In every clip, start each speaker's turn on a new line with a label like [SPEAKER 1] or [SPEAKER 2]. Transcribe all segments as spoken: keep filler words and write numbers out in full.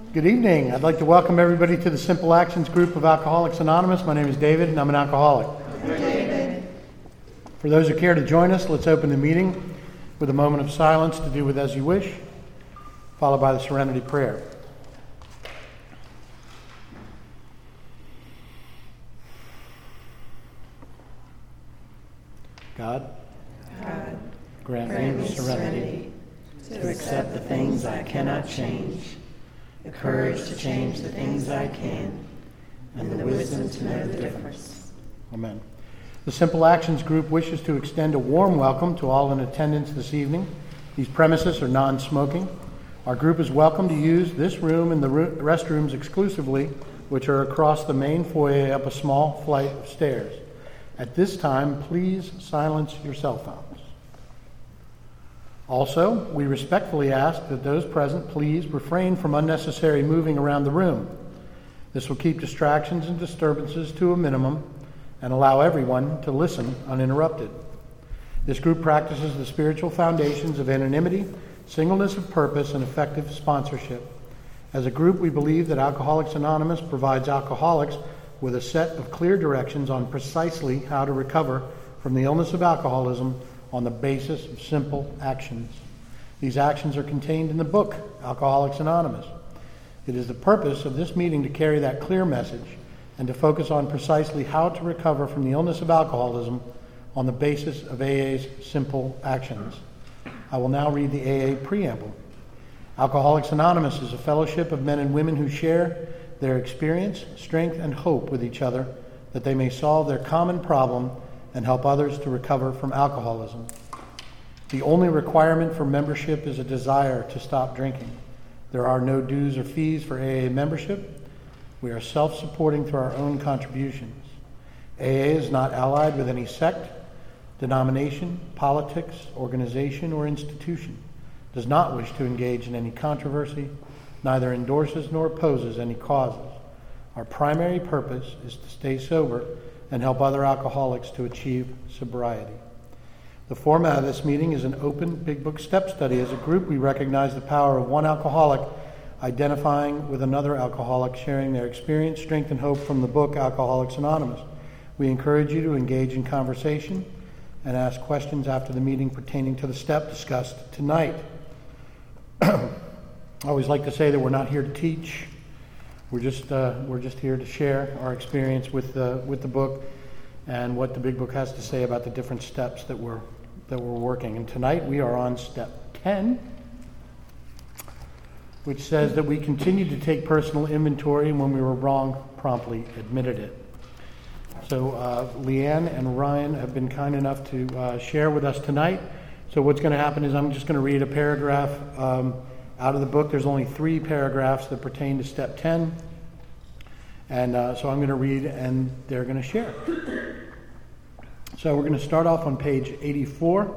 [SPEAKER 1] Good evening. I'd like to welcome everybody to the Simple Actions group of Alcoholics Anonymous. My name is David, and I'm an alcoholic.
[SPEAKER 2] David.
[SPEAKER 1] For those who care to join us, let's open the meeting with a moment of silence to do with as you wish, followed by the Serenity Prayer. God,
[SPEAKER 2] God,
[SPEAKER 1] grant,
[SPEAKER 2] grant
[SPEAKER 1] me
[SPEAKER 2] me
[SPEAKER 1] the serenity,
[SPEAKER 2] serenity to accept the things I cannot change, the courage to change the things I can, and the wisdom to know the difference.
[SPEAKER 1] Amen. The Simple Actions group wishes to extend a warm welcome to all in attendance this evening. These premises are non-smoking. Our group is welcome to use this room and the restrooms exclusively, which are across the main foyer up a small flight of stairs. At this time, please silence your cell phones. Also, we respectfully ask that those present please refrain from unnecessary moving around the room. This will keep distractions and disturbances to a minimum and allow everyone to listen uninterrupted. This group practices the spiritual foundations of anonymity, singleness of purpose, and effective sponsorship. As a group, we believe that Alcoholics Anonymous provides alcoholics with a set of clear directions on precisely how to recover from the illness of alcoholism on the basis of simple actions. These actions are contained in the book, Alcoholics Anonymous. It is the purpose of this meeting to carry that clear message and to focus on precisely how to recover from the illness of alcoholism on the basis of A A's simple actions. I will now read the A A preamble. Alcoholics Anonymous is a fellowship of men and women who share their experience, strength, and hope with each other that they may solve their common problem and help others to recover from alcoholism. The only requirement for membership is a desire to stop drinking. There are no dues or fees for A A membership. We are self-supporting through our own contributions. A A is not allied with any sect, denomination, politics, organization, or institution, does not wish to engage in any controversy, neither endorses nor opposes any causes. Our primary purpose is to stay sober and help other alcoholics to achieve sobriety. The format of this meeting is an open Big Book step study. As a group, we recognize the power of one alcoholic identifying with another alcoholic, sharing their experience, strength, and hope from the book Alcoholics Anonymous. We encourage you to engage in conversation and ask questions after the meeting pertaining to the step discussed tonight. I always like to say that we're not here to teach. We're just uh, we're just here to share our experience with the with the book and what the Big Book has to say about the different steps that we're that we're working. And tonight we are on step ten, which says that we continue to take personal inventory, and when we were wrong, promptly admitted it. So uh, Leanne and Ryan have been kind enough to uh, share with us tonight. So what's going to happen is I'm just going to read a paragraph um, out of the book. There's only three paragraphs that pertain to step ten. And uh, so I'm going to read and they're going to share. So we're going to start off on page eighty-four.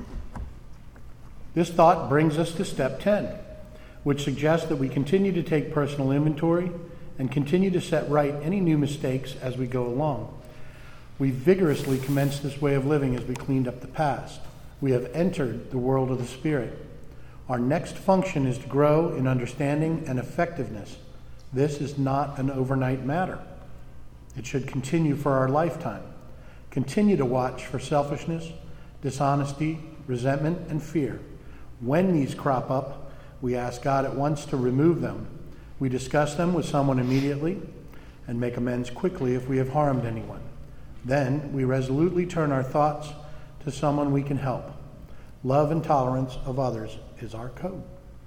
[SPEAKER 1] This thought brings us to step ten, which suggests that we continue to take personal inventory and continue to set right any new mistakes as we go along. We vigorously commenced this way of living as we cleaned up the past. We have entered the world of the Spirit. Our next function is to grow in understanding and effectiveness. This is not an overnight matter. It should continue for our lifetime. Continue to watch for selfishness, dishonesty, resentment, and fear. When these crop up, we ask God at once to remove them. We discuss them with someone immediately and make amends quickly if we have harmed anyone. Then we resolutely turn our thoughts to someone we can help. Love and tolerance of others is our code.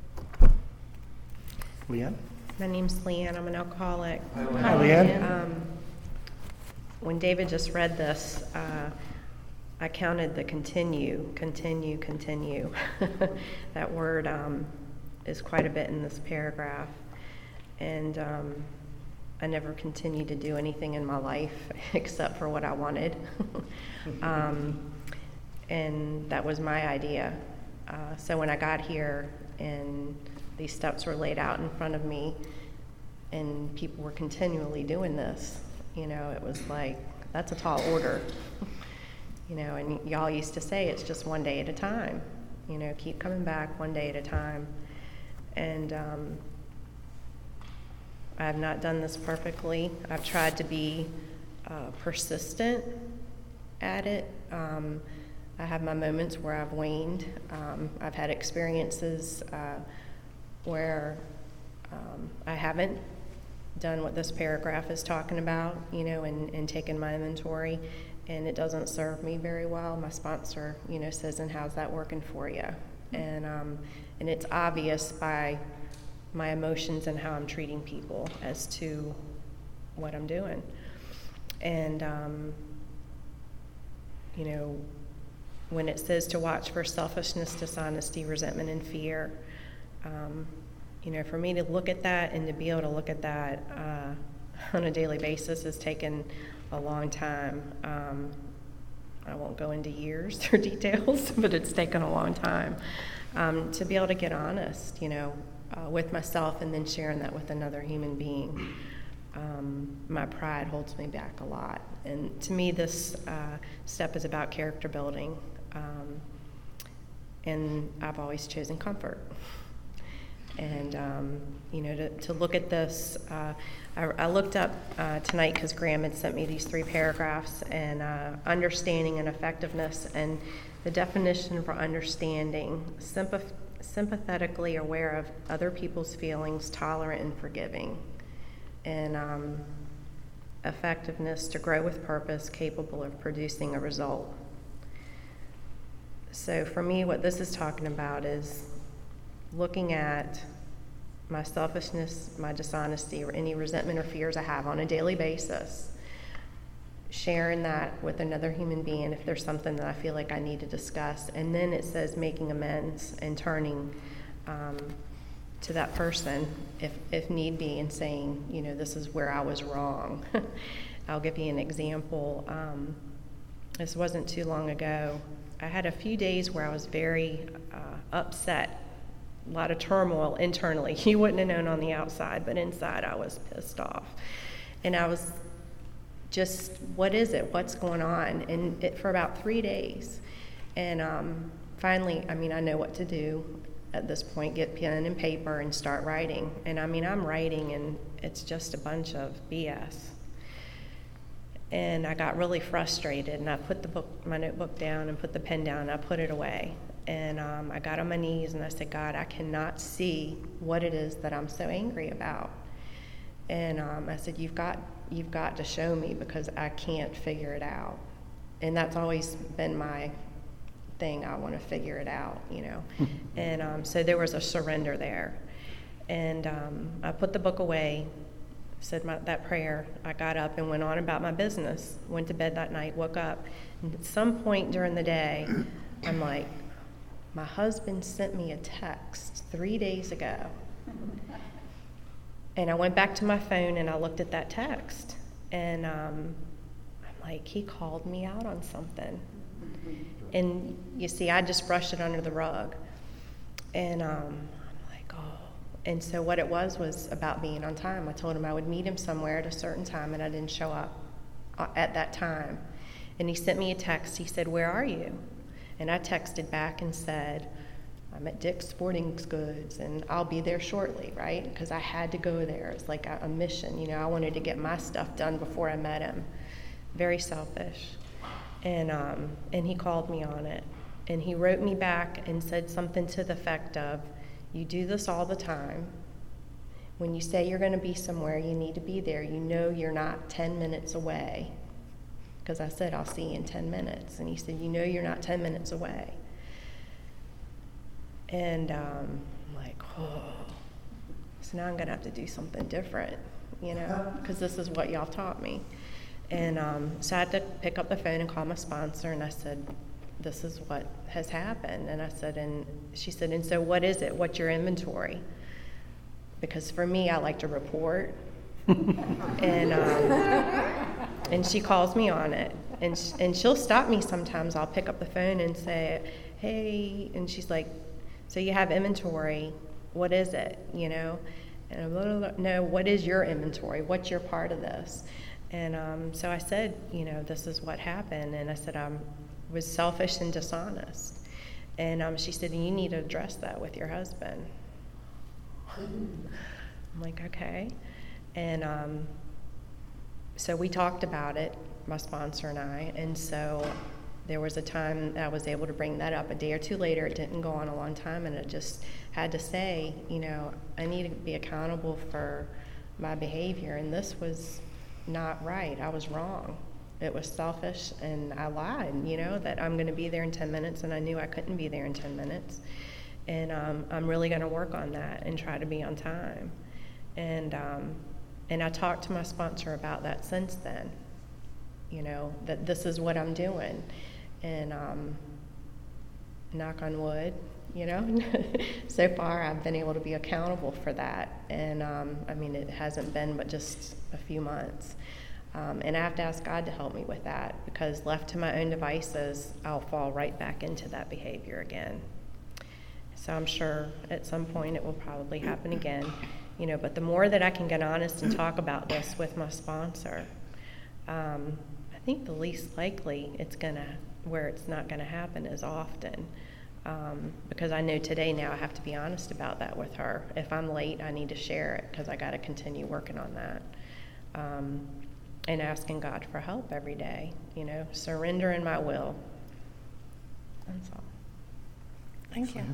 [SPEAKER 1] Leanne?
[SPEAKER 3] My name's Leanne. I'm an alcoholic.
[SPEAKER 1] Hi, Leanne.
[SPEAKER 3] Um, when David just read this, uh, I counted the continue, continue, continue. That word um, is quite a bit in this paragraph. And um, I never continued to do anything in my life except for what I wanted. um, and that was my idea. Uh, so when I got here and these steps were laid out in front of me and people were continually doing this, you know, it was like, that's a tall order. You know, and y'all used to say it's just one day at a time. You know, keep coming back one day at a time. And um, I have not done this perfectly. I've tried to be uh, persistent at it. Um, I have my moments where I've waned. Um, I've had experiences uh, where um, I haven't done what this paragraph is talking about, you know, and, and taken my inventory, and it doesn't serve me very well. My sponsor, you know, says, and how's that working for you? And um, and it's obvious by my emotions and how I'm treating people as to what I'm doing. And, um, you know, when it says to watch for selfishness, dishonesty, resentment, and fear, um, you know, for me to look at that and to be able to look at that uh, on a daily basis has taken a long time. Um, I won't go into years or details, but it's taken a long time um, to be able to get honest, you know, uh, with myself and then sharing that with another human being. Um, my pride holds me back a lot. And to me, this uh, step is about character building. Um, and I've always chosen comfort. And, um, you know, to, to look at this, uh, I, I looked up uh, tonight because Graham had sent me these three paragraphs, and uh, understanding and effectiveness, and the definition for understanding, sympath- sympathetically aware of other people's feelings, tolerant and forgiving, and um, effectiveness, to grow with purpose, capable of producing a result. So for me, what this is talking about is looking at my selfishness, my dishonesty, or any resentment or fears I have on a daily basis, sharing that with another human being if there's something that I feel like I need to discuss. And then it says making amends and turning um, to that person if, if need be and saying, you know, this is where I was wrong. I'll give you an example. Um, this wasn't too long ago. I had a few days where I was very uh, upset. A lot of turmoil internally. You wouldn't have known on the outside, but inside I was pissed off. And I was just, what is it? What's going on? And it, for about three days. And um, finally, I mean, I know what to do at this point, get pen and paper and start writing. And I mean, I'm writing and it's just a bunch of B S. And I got really frustrated, and I put the book, my notebook down and put the pen down, and I put it away. And um, I got on my knees and I said, God, I cannot see what it is that I'm so angry about. And um, I said, you've got, you've got to show me, because I can't figure it out. And that's always been my thing. I want to figure it out, you know. And um, so there was a surrender there. And um, I put the book away, said my, that prayer. I got up and went on about my business, went to bed that night, woke up. And at some point during the day, I'm like, my husband sent me a text three days ago. And I went back to my phone and I looked at that text. And um, I'm like, he called me out on something. And you see, I just brushed it under the rug. And um, I'm like, oh. And so what it was was about being on time. I told him I would meet him somewhere at a certain time, and I didn't show up at that time. And he sent me a text. He said, where are you? And I texted back and said, I'm at Dick's Sporting Goods, and I'll be there shortly, right? Because I had to go there. It's like a, a mission. You know, I wanted to get my stuff done before I met him. Very selfish. And um, and he called me on it. And he wrote me back and said something to the effect of, you do this all the time. When you say you're going to be somewhere, you need to be there. You know you're not ten minutes away. Because I said, I'll see you in ten minutes. And he said, you know you're not ten minutes away. And um, I'm like, oh. So now I'm going to have to do something different, you know, because this is what y'all taught me. And um, so I had to pick up the phone and call my sponsor, and I said, this is what has happened. And I said, and she said, and so what is it? What's your inventory? Because for me, I like to report. and um, and she calls me on it, and sh- and she'll stop me sometimes. I'll pick up the phone and say, hey, and she's like, so you have inventory, what is it, you know? And I'm like, no, what is your inventory? What's your part of this? And um, so I said, you know, this is what happened. And I said, I was selfish and dishonest. And um, she said, you need to address that with your husband. I'm like, okay. And um, so we talked about it, my sponsor and I, and so there was a time I was able to bring that up. A day or two later, it didn't go on a long time, and it just had to say, you know, I need to be accountable for my behavior, and this was not right. I was wrong. It was selfish, and I lied, you know, that I'm going to be there in ten minutes, and I knew I couldn't be there in ten minutes. And um, I'm really going to work on that and try to be on time. And um, and I talked to my sponsor about that since then, you know, that this is what I'm doing. And um, knock on wood, you know, so far I've been able to be accountable for that. And um, I mean, it hasn't been but just a few months. Um, and I have to ask God to help me with that, because left to my own devices, I'll fall right back into that behavior again. So I'm sure at some point it will probably happen again, you know, but the more that I can get honest and talk about this with my sponsor, um, I think the least likely it's gonna, where it's not gonna happen as often. Um, because I know today now I have to be honest about that with her. If I'm late, I need to share it, because I gotta continue working on that. Um, and asking God for help every day, you know, surrendering my will. That's all.
[SPEAKER 4] Thank you.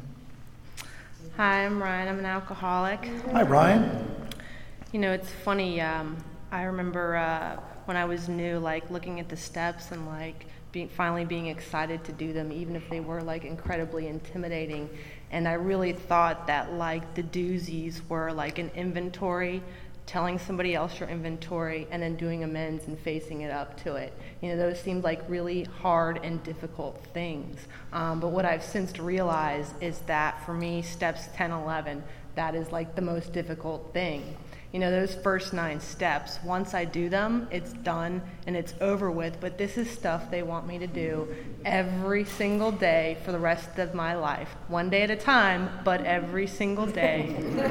[SPEAKER 4] Hi, I'm Ryan. I'm an alcoholic.
[SPEAKER 1] Hi, Ryan.
[SPEAKER 4] You know, it's funny. Um, I remember uh, when I was new, like looking at the steps and like being finally being excited to do them, even if they were like incredibly intimidating. And I really thought that like the doozies were like an inventory, telling somebody else your inventory, and then doing amends and facing it up to it. You know, those seemed like really hard and difficult things. Um, but what I've since realized is that for me, steps ten, eleven, that is like the most difficult thing. You know, those first nine steps, once I do them, it's done and it's over with. But this is stuff they want me to do every single day for the rest of my life. One day at a time, but every single day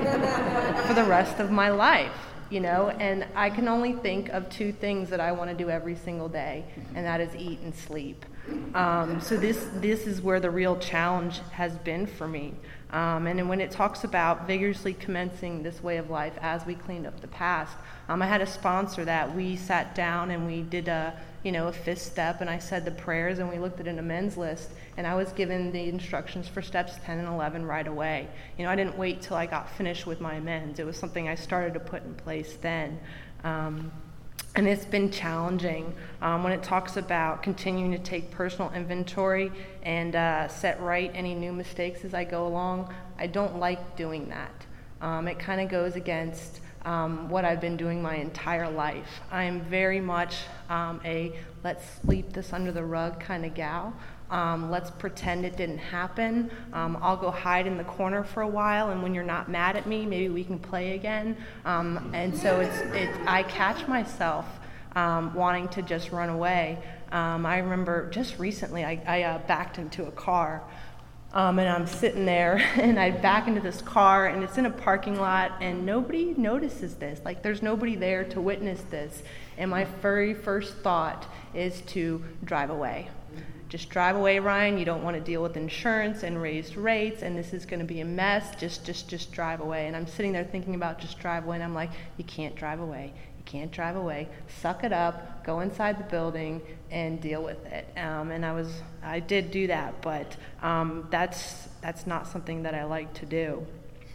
[SPEAKER 4] for the rest of my life. You know, and I can only think of two things that I want to do every single day, and that is eat and sleep. Um, so this this is where the real challenge has been for me. Um, and when it talks about vigorously commencing this way of life as we cleaned up the past, um, I had a sponsor that we sat down and we did a, you know, a fifth step, and I said the prayers, and we looked at an amends list, and I was given the instructions for steps ten and eleven right away. You know, I didn't wait till I got finished with my amends. It was something I started to put in place then. Um, And it's been challenging um, when it talks about continuing to take personal inventory and uh, set right any new mistakes as I go along. I don't like doing that. Um, it kind of goes against um, what I've been doing my entire life. I'm very much um, a let's sweep this under the rug kind of gal. Um, let's pretend it didn't happen. Um, I'll go hide in the corner for a while, and when you're not mad at me, maybe we can play again. Um, and so it's, it, I catch myself um, wanting to just run away. Um, I remember just recently I, I uh, backed into a car, um, and I'm sitting there, and I back into this car, and it's in a parking lot, and nobody notices this. Like, there's nobody there to witness this. And my very first thought is to drive away. Just drive away, Ryan. You don't want to deal with insurance and raised rates, and this is going to be a mess. Just, just, just drive away. And I'm sitting there thinking about just drive away, and I'm like, you can't drive away. You can't drive away. Suck it up. Go inside the building and deal with it. Um, and I was, I did do that, but um, that's that's not something that I like to do.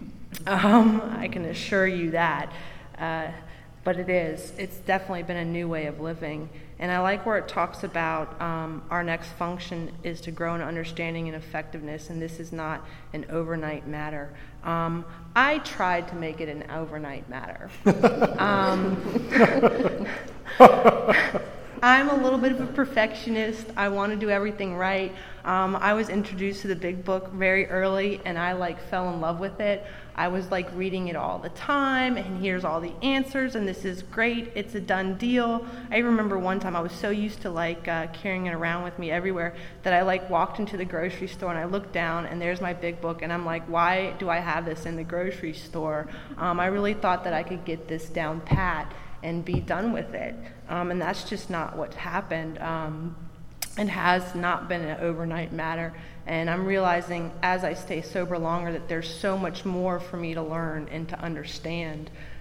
[SPEAKER 4] Um, I can assure you that. Uh, But it is. It's definitely been a new way of living. And I like where it talks about um, our next function is to grow in understanding and effectiveness, and this is not an overnight matter. Um, I tried to make it an overnight matter. um, I'm a little bit of a perfectionist. I want to do everything right. Um, I was introduced to the Big Book very early, and I like fell in love with it. I was like reading it all the time, and here's all the answers, and this is great. It's a done deal. I remember one time I was so used to like uh, carrying it around with me everywhere that I like walked into the grocery store and I looked down and there's my Big Book, and I'm like, why do I have this in the grocery store? Um, I really thought that I could get this down pat and be done with it, um, and that's just not what's happened. Um, It has not been an overnight matter, and I'm realizing as I stay sober longer that there's so much more for me to learn and to understand.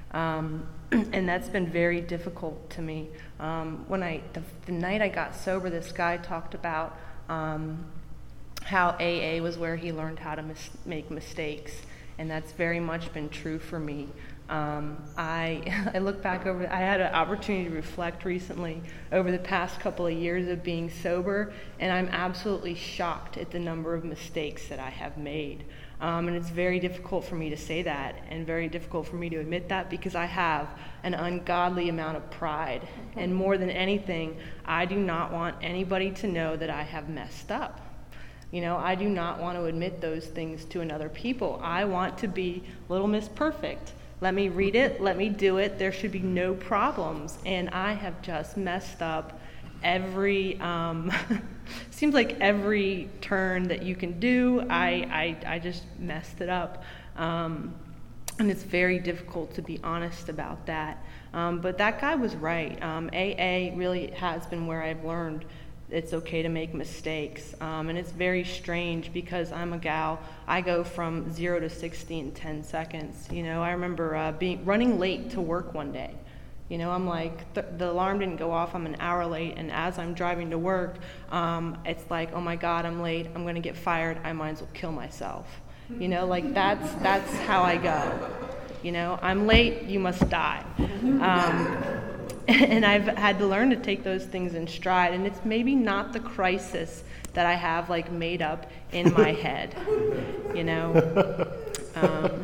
[SPEAKER 4] Um, and that's been very difficult to me. Um, when I, the, the night I got sober, this guy talked about um, how A A was where he learned how to mis- make mistakes, and that's very much been true for me. Um, I I look back over, I had an opportunity to reflect recently over the past couple of years of being sober, and I'm absolutely shocked at the number of mistakes that I have made. Um, and it's very difficult for me to say that, and very difficult for me to admit that, because I have an ungodly amount of pride. And more than anything, I do not want anybody to know that I have messed up. You know, I do not want to admit those things to another people. I want to be Little Miss Perfect. Let me read it, let me do it, there should be no problems. And I have just messed up every, um, seems like every turn that you can do, I, I, I just messed it up. Um, and it's very difficult to be honest about that. Um, but that guy was right. Um, A A really has been where I've learned it's okay to make mistakes. Um, and it's very strange because I'm a gal. I go from zero to sixty in ten seconds. You know, I remember uh, being running late to work one day. You know, I'm like, th- the alarm didn't go off, I'm an hour late, and as I'm driving to work, um, it's like, oh my God, I'm late, I'm gonna get fired, I might as well kill myself. You know, like that's that's how I go. You know, I'm late, you must die. Um, and I've had to learn to take those things in stride, and it's maybe not the crisis that I have like made up in my head, you know. Um,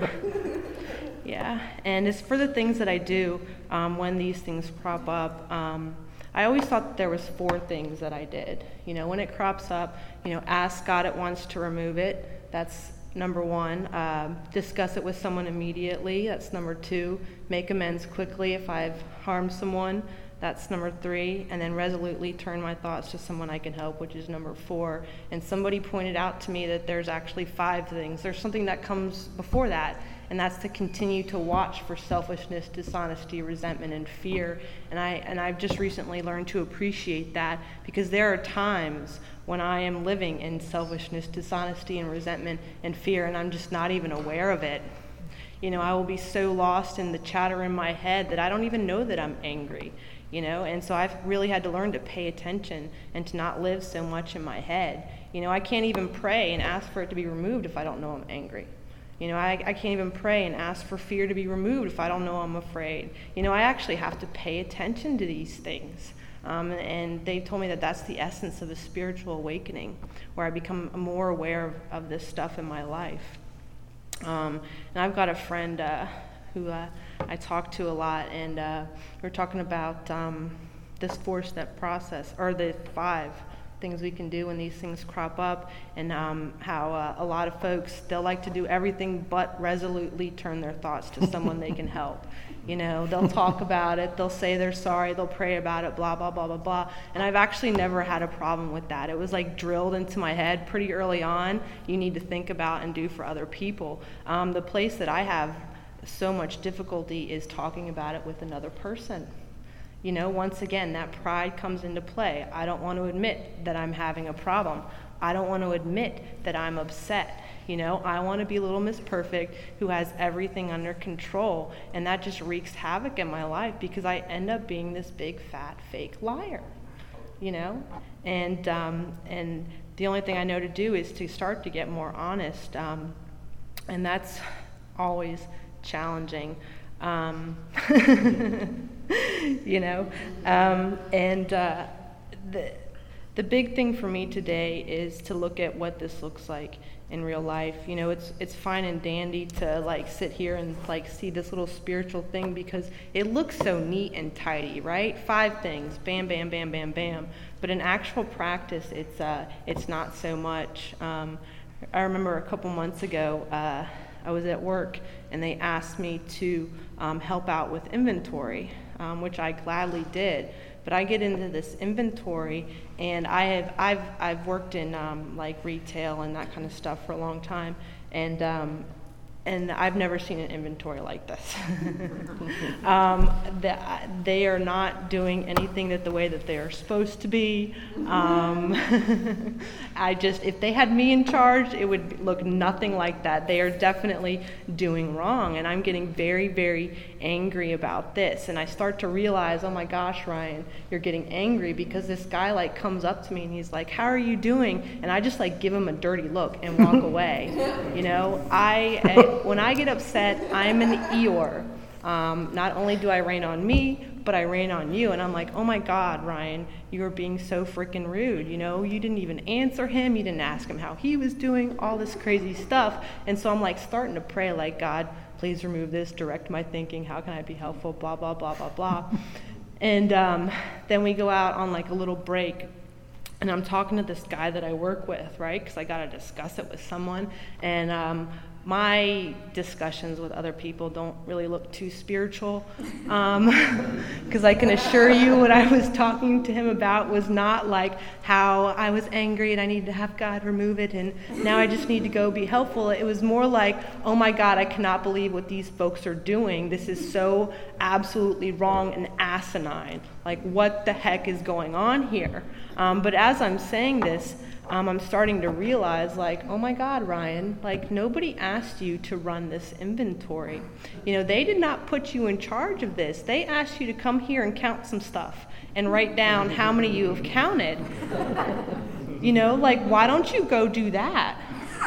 [SPEAKER 4] Yeah, and as for the things that I do um, when these things crop up, um, I always thought that there was four things that I did. You know, when it crops up, you know, ask God at once to remove it. That's number one. Um, discuss it with someone immediately. That's number two. Make amends quickly if I've harmed someone. That's number three. And then resolutely turn my thoughts to someone I can help, which is number four. And somebody pointed out to me that there's actually five things. There's something that comes before that. And that's to continue to watch for selfishness, dishonesty, resentment, and fear. And, I, and I've just recently learned to appreciate that, because there are times when I am living in selfishness, dishonesty, and resentment, and fear, and I'm just not even aware of it. You know, I will be so lost in the chatter in my head that I don't even know that I'm angry. You know, and so I've really had to learn to pay attention and to not live so much in my head. You know, I can't even pray and ask for it to be removed if I don't know I'm angry. You know, I, I can't even pray and ask for fear to be removed if I don't know I'm afraid. You know, I actually have to pay attention to these things. Um, and, and they told me that that's the essence of a spiritual awakening, where I become more aware of, of this stuff in my life. Um, and I've got a friend uh, who uh, I talk to a lot, and uh, we're talking about um, this four-step process, or the five things we can do when these things crop up, and um, how uh, a lot of folks, they'll like to do everything but resolutely turn their thoughts to someone they can help. You know, they'll talk about it, they'll say they're sorry, they'll pray about it, blah, blah, blah, blah, blah. And I've actually never had a problem with that. It was like drilled into my head pretty early on. You need to think about and do for other people. Um, the place that I have so much difficulty is talking about it with another person. You know, once again, that pride comes into play. I don't want to admit that I'm having a problem. I don't want to admit that I'm upset. You know, I want to be Little Miss Perfect who has everything under control. And that just wreaks havoc in my life, because I end up being this big, fat, fake liar. You know? And um, and the only thing I know to do is to start to get more honest. Um, and that's always challenging. Um, you know, um, and uh, the the big thing for me today is to look at what this looks like in real life. You know, it's it's fine and dandy to like sit here and like see this little spiritual thing because it looks so neat and tidy, right? Five things, bam, bam, bam, bam, bam. But in actual practice, it's uh, it's not so much. Um, I remember a couple months ago, uh, I was at work and they asked me to um, help out with inventory, um, which I gladly did. But I get into this inventory, and I have I've I've worked in um, like retail and that kind of stuff for a long time, and um, and I've never seen an inventory like this. um, the, they are not doing anything that the way that they are supposed to be. Um, I just if they had me in charge, it would look nothing like that. They are definitely doing wrong, and I'm getting very very angry about this. And I start to realize, oh my gosh, Ryan, you're getting angry because this guy like comes up to me and he's like, how are you doing? And I just like give him a dirty look and walk away. You know, I, I when I get upset, I'm an Eeyore. Um, not only do I rain on me, but I rain on you. And I'm like, oh my God, Ryan, you are being so freaking rude. You know, you didn't even answer him. You didn't ask him how he was doing, all this crazy stuff. And so I'm like starting to pray like, God, please remove this, direct my thinking. How can I be helpful? Blah, blah, blah, blah, blah. And um, then we go out on like a little break. And I'm talking to this guy that I work with, right? Because I got to discuss it with someone. And um, my discussions with other people don't really look too spiritual. Because um, I can assure you what I was talking to him about was not like how I was angry and I needed to have God remove it and now I just need to go be helpful. It was more like, oh my God, I cannot believe what these folks are doing. This is so absolutely wrong and asinine. Like, what the heck is going on here? Um, but as I'm saying this, Um, I'm starting to realize, like, oh my God, Ryan, like, nobody asked you to run this inventory. You know, they did not put you in charge of this. They asked you to come here and count some stuff and write down how many you have counted. You know, like, why don't you go do that?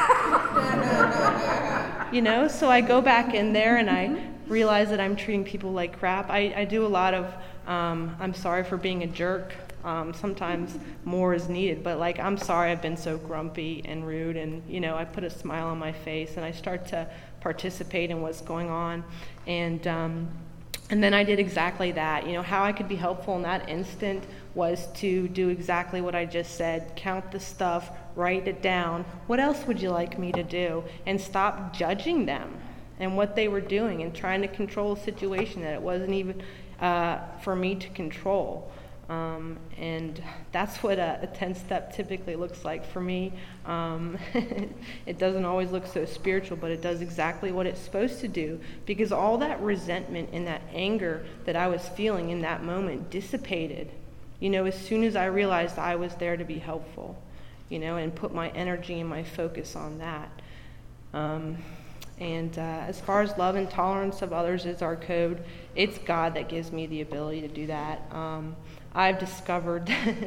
[SPEAKER 4] You know, so I go back in there and I realize that I'm treating people like crap. I, I do a lot of, um, I'm sorry for being a jerk. Um, sometimes more is needed, but like, I'm sorry I've been so grumpy and rude, and you know, I put a smile on my face and I start to participate in what's going on, and um, and then I did exactly that. You know, how I could be helpful in that instant was to do exactly what I just said: count the stuff, write it down. What else would you like me to do? And stop judging them and what they were doing and trying to control a situation that it wasn't even uh, for me to control. Um, and that's what a, a ten-step typically looks like for me. Um, it doesn't always look so spiritual, but it does exactly what it's supposed to do, because all that resentment and that anger that I was feeling in that moment dissipated, you know, as soon as I realized I was there to be helpful, you know, and put my energy and my focus on that. Um, and uh, as far as love and tolerance of others is our code, it's God that gives me the ability to do that. Um, I've discovered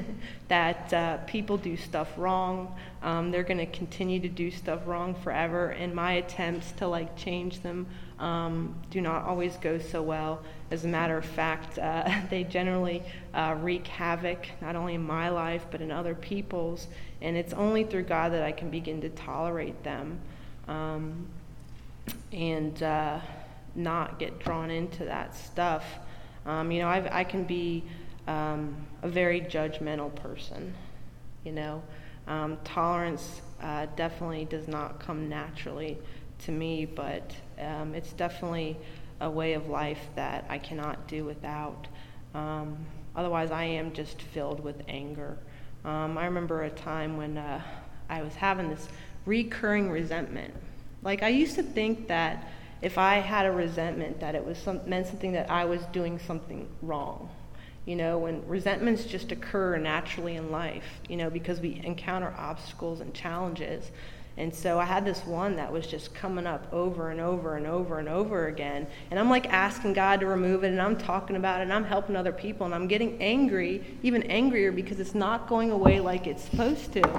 [SPEAKER 4] that uh, people do stuff wrong. Um, they're going to continue to do stuff wrong forever, and my attempts to like change them um, do not always go so well. As a matter of fact, uh, they generally uh, wreak havoc not only in my life but in other people's, and it's only through God that I can begin to tolerate them um, and uh, not get drawn into that stuff. Um, you know, I've, I can be Um, a very judgmental person, you know. Um, tolerance uh, definitely does not come naturally to me, but um, it's definitely a way of life that I cannot do without. Um, otherwise, I am just filled with anger. Um, I remember a time when uh, I was having this recurring resentment. Like, I used to think that if I had a resentment, that it was some, meant something that I was doing something wrong. You know, when resentments just occur naturally in life, you know, because we encounter obstacles and challenges. And so I had this one that was just coming up over and over and over and over again. And I'm like asking God to remove it, and I'm talking about it, and I'm helping other people, and I'm getting angry, even angrier, because it's not going away like it's supposed to.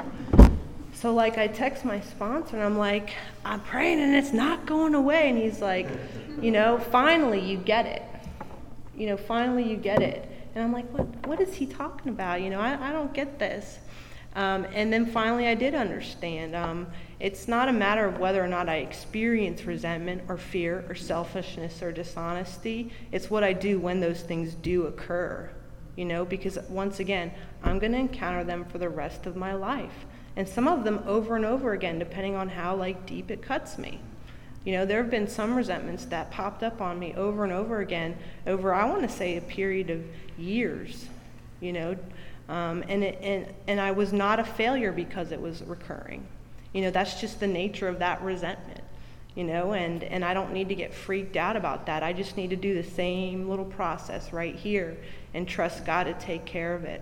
[SPEAKER 4] So like I text my sponsor, and I'm like, I'm praying and it's not going away. And he's like, you know, finally you get it. You know, finally you get it. And I'm like, what what is he talking about? You know, I, I don't get this. Um, and then finally I did understand. Um, it's not a matter of whether or not I experience resentment or fear or selfishness or dishonesty. It's what I do when those things do occur. You know, because once again, I'm going to encounter them for the rest of my life. And some of them over and over again, depending on how like deep it cuts me. You know, there have been some resentments that popped up on me over and over again over, I want to say, a period of years, you know, um, and, it, and and I was not a failure because it was recurring. You know, that's just the nature of that resentment, you know, and, and I don't need to get freaked out about that. I just need to do the same little process right here and trust God to take care of it.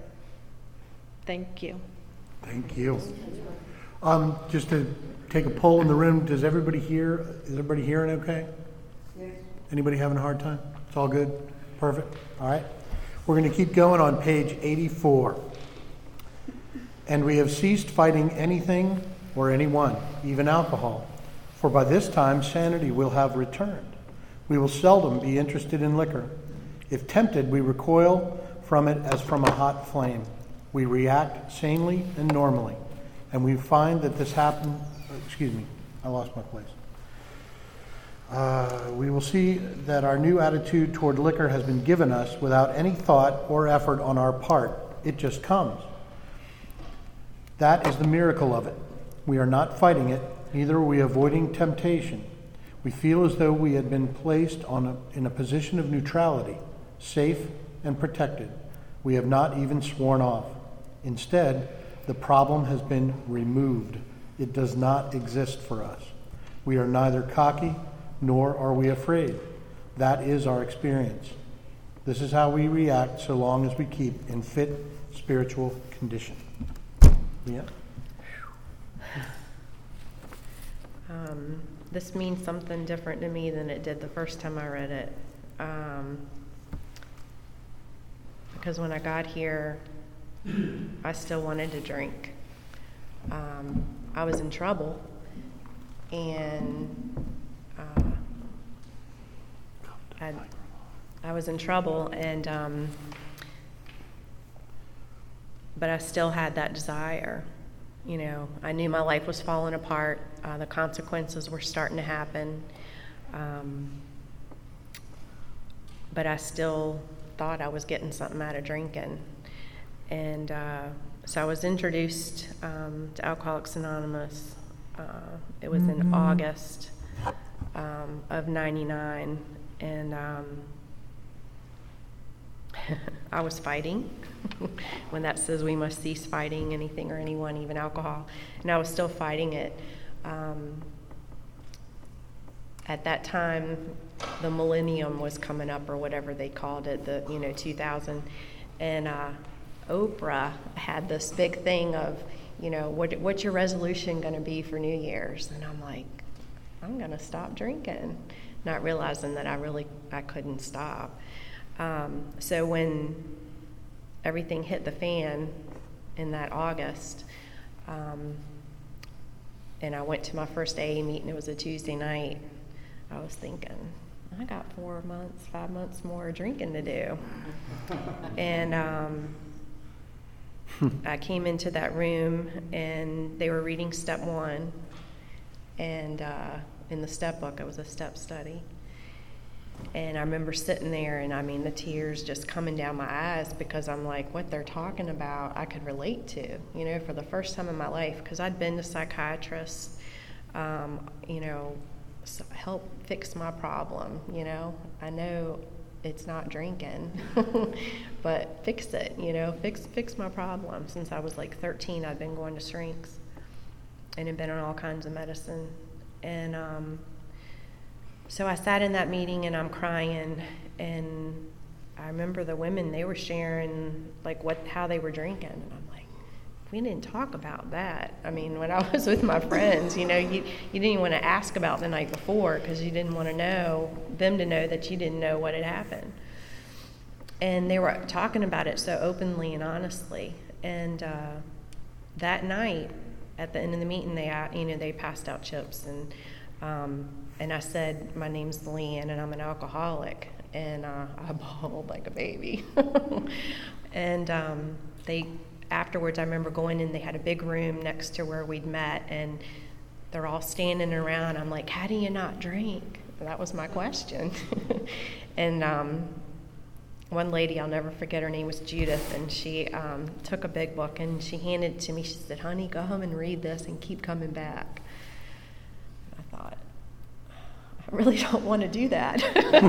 [SPEAKER 4] Thank you.
[SPEAKER 1] Thank you. Um, just to take a poll in the room, does everybody hear, is everybody hearing okay? Yes. Anybody having a hard time? It's all good? Perfect. All right. We're going to keep going on page eighty-four. And we have ceased fighting anything or anyone, even alcohol. For by this time sanity will have returned. We will seldom be interested in liquor. If tempted, we recoil from it as from a hot flame. We react sanely and normally. And we find that this happen. Excuse me, I lost my place. Uh, we will see that our new attitude toward liquor has been given us without any thought or effort on our part. It just comes. That is the miracle of it. We are not fighting it, neither are we avoiding temptation. We feel as though we had been placed on a, in a position of neutrality, safe and protected. We have not even sworn off. Instead, the problem has been removed. It does not exist for us. We are neither cocky nor are we afraid. That is our experience. This is how we react so long as we keep in fit spiritual condition. Yeah.
[SPEAKER 3] Um, this means something different to me than it did the first time I read it. Um, because when I got here, I still wanted to drink. Um, I was in trouble, and uh, I, I was in trouble, and um, but I still had that desire. You know, I knew my life was falling apart. Uh, the consequences were starting to happen, um, but I still thought I was getting something out of drinking. And uh, so I was introduced um, to Alcoholics Anonymous. Uh, it was in August um, of ninety-nine, and um, I was fighting when that says we must cease fighting anything or anyone, even alcohol, and I was still fighting it. Um, at that time, the millennium was coming up, or whatever they called it, the you know two thousand, and uh, Oprah had this big thing of, you know, what what's your resolution going to be for New Year's? And I'm like, I'm going to stop drinking, not realizing that I really I couldn't stop. Um, so when everything hit the fan in that August, um, and I went to my first A A meeting, it was a Tuesday night, I was thinking, I got four months, five months more drinking to do. And um, I came into that room, and they were reading step one, and uh, in the step book, it was a step study. And I remember sitting there, and I mean, the tears just coming down my eyes, because I'm like, what they're talking about, I could relate to, you know, for the first time in my life, because I'd been to psychiatrists, um, you know, so help fix my problem, you know. I know it's not drinking, but fix it, you know, fix fix my problem. Since I was like thirteen, I'd been going to shrinks and had been on all kinds of medicine. And um, so I sat in that meeting, and I'm crying, and I remember the women, they were sharing like what how they were drinking, and I'm like, we didn't talk about that. I mean, when I was with my friends, you know, you, you didn't even want to ask about the night before, because you didn't want to know, them to know that you didn't know what had happened. And they were talking about it so openly and honestly. And uh, that night, at the end of the meeting, they, you know, they passed out chips, and um, and I said, my name's Leanne, and I'm an alcoholic. And uh, I bawled like a baby. And um, they... Afterwards, I remember going in, they had a big room next to where we'd met, and they're all standing around. I'm like, how do you not drink? That was my question. And um, one lady, I'll never forget, her name was Judith, and she um, took a big book, and she handed it to me. She said, honey, go home and read this and keep coming back. I thought, I really don't want to do that.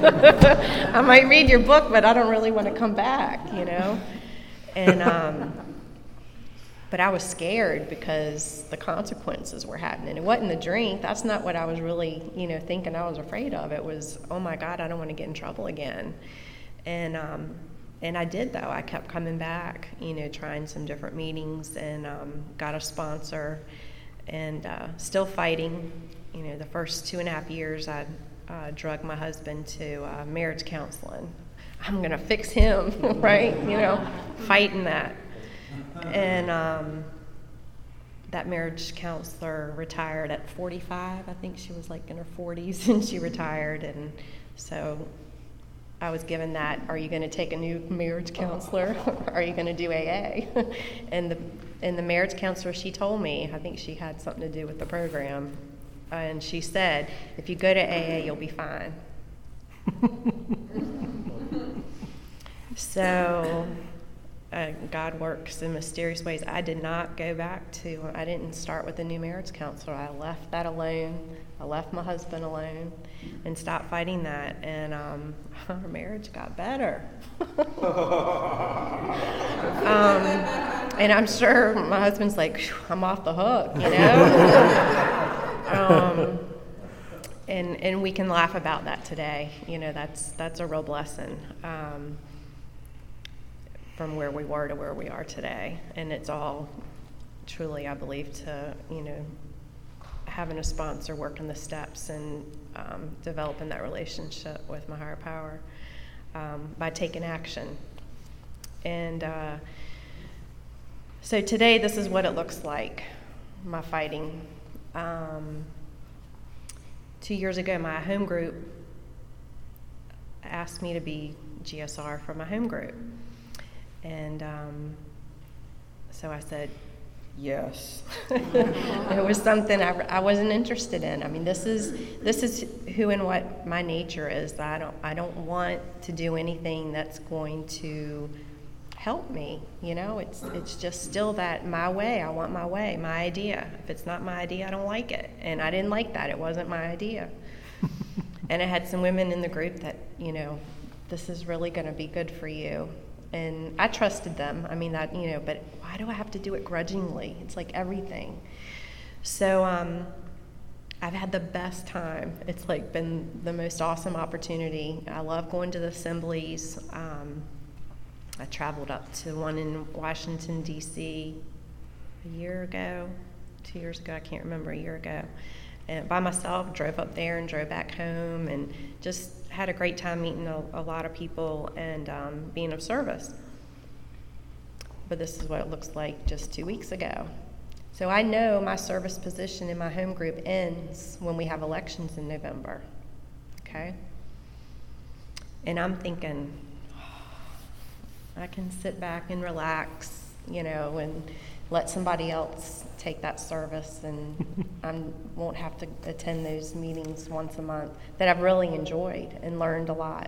[SPEAKER 3] I might read your book, but I don't really want to come back, you know? And um, but I was scared, because the consequences were happening. It wasn't the drink. That's not what I was really, you know, thinking I was afraid of. It was, oh my God, I don't want to get in trouble again. And um, and I did, though. I kept coming back, you know, trying some different meetings, and um, got a sponsor, and uh, still fighting. You know, the first two and a half years, I uh, drug my husband to uh, marriage counseling. I'm going to fix him, right? You know, fighting that. And um, that marriage counselor retired at forty-five. I think she was like in her forties, and she retired. And so I was given that, are you going to take a new marriage counselor? Or are you going to do A A? and the and the marriage counselor, she told me, I think she had something to do with the program, uh, and she said, if you go to A A, you'll be fine. So uh, God works in mysterious ways. I did not go back to, I didn't start with a new marriage counselor. I left that alone. I left my husband alone and stopped fighting that. And um, our marriage got better. um, and I'm sure my husband's like, I'm off the hook, you know? um, and and we can laugh about that today. You know, that's that's a real blessing. Um, from where we were to where we are today. And it's all truly, I believe, to, you know, having a sponsor, working the steps, and um, developing that relationship with my higher power um, by taking action. And uh, so today, this is what it looks like, my fighting. Um, two years ago, my home group asked me to be G S R for my home group. And um, so I said, yes. It was something I, I wasn't interested in. I mean, this is this is who and what my nature is. I don't I don't want to do anything that's going to help me. You know, it's it's just still that my way. I want my way, my idea. If it's not my idea, I don't like it. And I didn't like that. It wasn't my idea. And I had some women in the group that, you know, this is really going to be good for you. And I trusted them. I mean, that, you know, but why do I have to do it grudgingly? It's like everything. So um, I've had the best time. It's like been the most awesome opportunity. I love going to the assemblies. Um, I traveled up to one in Washington, D C a year ago, two years ago, I can't remember, a year ago. And by myself, drove up there and drove back home, and just had a great time meeting a, a lot of people and um, being of service. But this is what it looks like just two weeks ago. So I know my service position in my home group ends when we have elections in November, okay? And I'm thinking, oh, I can sit back and relax, you know, and let somebody else take that service, and I won't have to attend those meetings once a month that I've really enjoyed and learned a lot.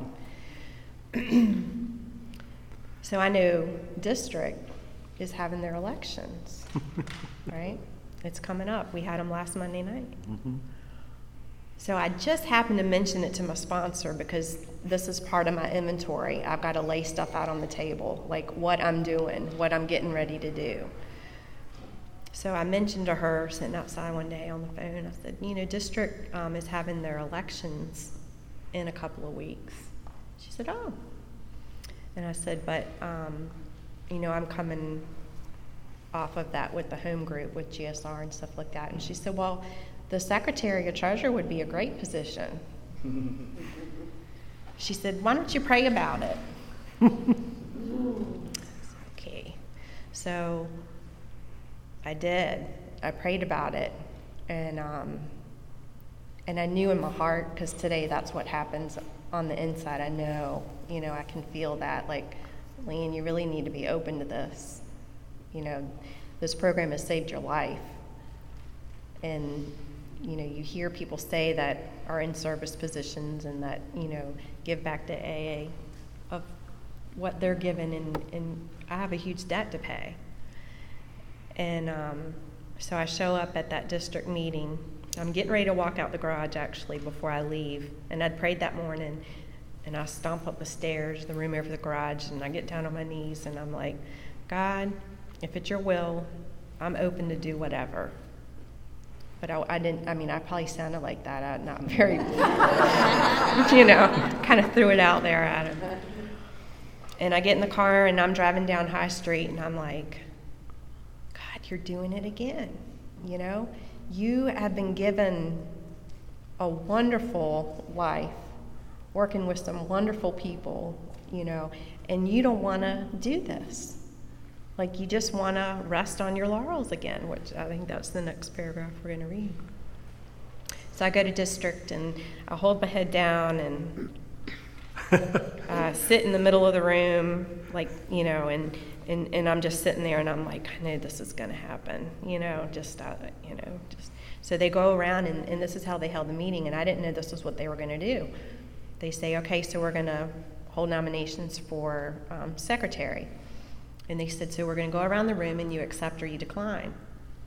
[SPEAKER 3] So I know district is having their elections, right? It's coming up. We had them last Monday night. Mm-hmm. So I just happened to mention it to my sponsor because this is part of my inventory. I've got to lay stuff out on the table, like what I'm doing, what I'm getting ready to do. So I mentioned to her, sitting outside one day on the phone, I said, you know, district um, is having their elections in a couple of weeks. She said, oh. And I said, but, um, you know, I'm coming off of that with the home group, with G S R and stuff like that. And she said, well, the secretary or treasurer would be a great position. She said, why don't you pray about it? Okay. So I did. I prayed about it, and um, and I knew in my heart, because today that's what happens on the inside. I know, you know, I can feel that, like, Leanne, you really need to be open to this. You know, this program has saved your life, and you know, you hear people say that are in service positions and that, you know, give back to A A of what they're given, and, and I have a huge debt to pay. And um, so I show up at that district meeting. I'm getting ready to walk out the garage, actually, before I leave. And I'd prayed that morning, and I stomp up the stairs, the room over the garage, and I get down on my knees, and I'm like, God, if it's your will, I'm open to do whatever. But I, I didn't, I mean, I probably sounded like that. I'm not very, you know, kind of threw it out there at him. And I get in the car, and I'm driving down High Street, and I'm like, you're doing it again, you know? You have been given a wonderful life, working with some wonderful people, you know, and you don't want to do this. Like, you just want to rest on your laurels again, which I think that's the next paragraph we're going to read. So I go to district, and I hold my head down and uh, sit in the middle of the room, like, you know, and, and, and I'm just sitting there, and I'm like, I know this is going to happen, you know, just, uh, you know, just. So they go around, and, and this is how they held the meeting, and I didn't know this was what they were going to do. They say, okay, so we're going to hold nominations for um, secretary. And they said, so we're going to go around the room, and you accept or you decline.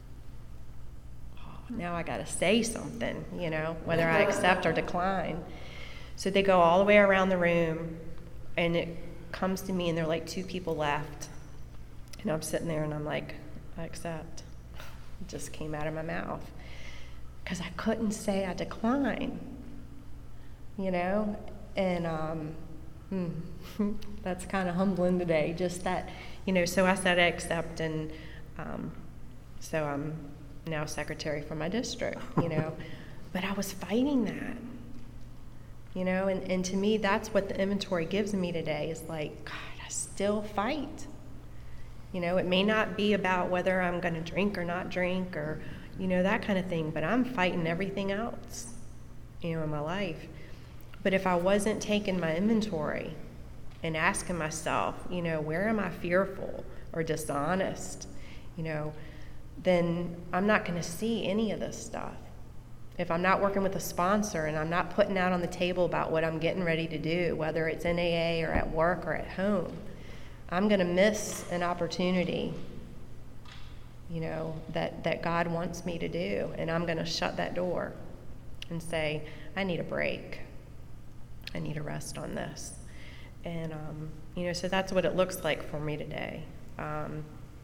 [SPEAKER 3] Now I got to say something, you know, whether I accept or decline. So they go all the way around the room, and it comes to me, and there are like two people left. And I'm sitting there, and I'm like, I accept. It just came out of my mouth. Because I couldn't say I decline, you know? And um, hmm, that's kind of humbling today, just that, you know, so I said I accept, and um, so I'm now secretary for my district, you know, but I was fighting that, you know, and, and to me, that's what the inventory gives me today is like, God, I still fight, you know, it may not be about whether I'm going to drink or not drink or, you know, that kind of thing, but I'm fighting everything else, you know, in my life. But if I wasn't taking my inventory and asking myself, you know, where am I fearful or dishonest, you know, then I'm not going to see any of this stuff. If I'm not working with a sponsor and I'm not putting out on the table about what I'm getting ready to do, whether it's in A A or at work or at home, I'm going to miss an opportunity, you know, that, that God wants me to do. And I'm going to shut that door and say, I need a break. I need a rest on this. And, um, you know, so that's what it looks like for me today. Um,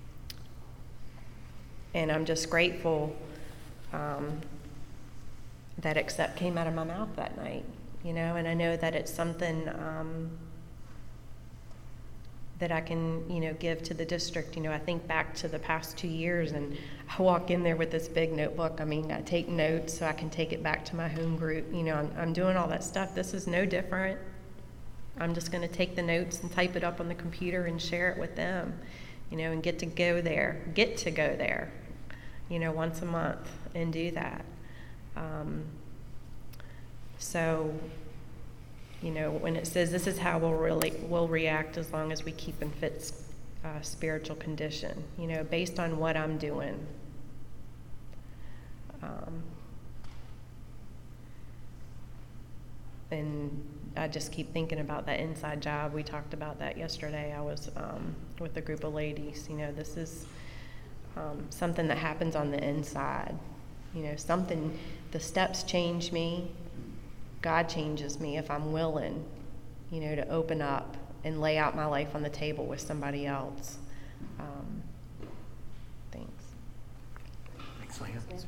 [SPEAKER 3] And I'm just grateful um, that accept came out of my mouth that night, you know, and I know that it's something um, that I can, you know, give to the district. You know, I think back to the past two years and I walk in there with this big notebook. I mean, I take notes so I can take it back to my home group. You know, I'm, I'm doing all that stuff. This is no different. I'm just going to take the notes and type it up on the computer and share it with them, you know, and get to go there, get to go there. You know, once a month and do that. Um, so, you know, when it says this is how we'll really we'll react as long as we keep in fit uh, spiritual condition, you know, based on what I'm doing. Um, and I just keep thinking about that inside job. We talked about that yesterday. I was um, with a group of ladies. You know, this is Um, something that happens on the inside, you know, something, the steps change me, God changes me if I'm willing, you know, to open up and lay out my life on the table with somebody else. Um, thanks.
[SPEAKER 1] Thanks, Leah.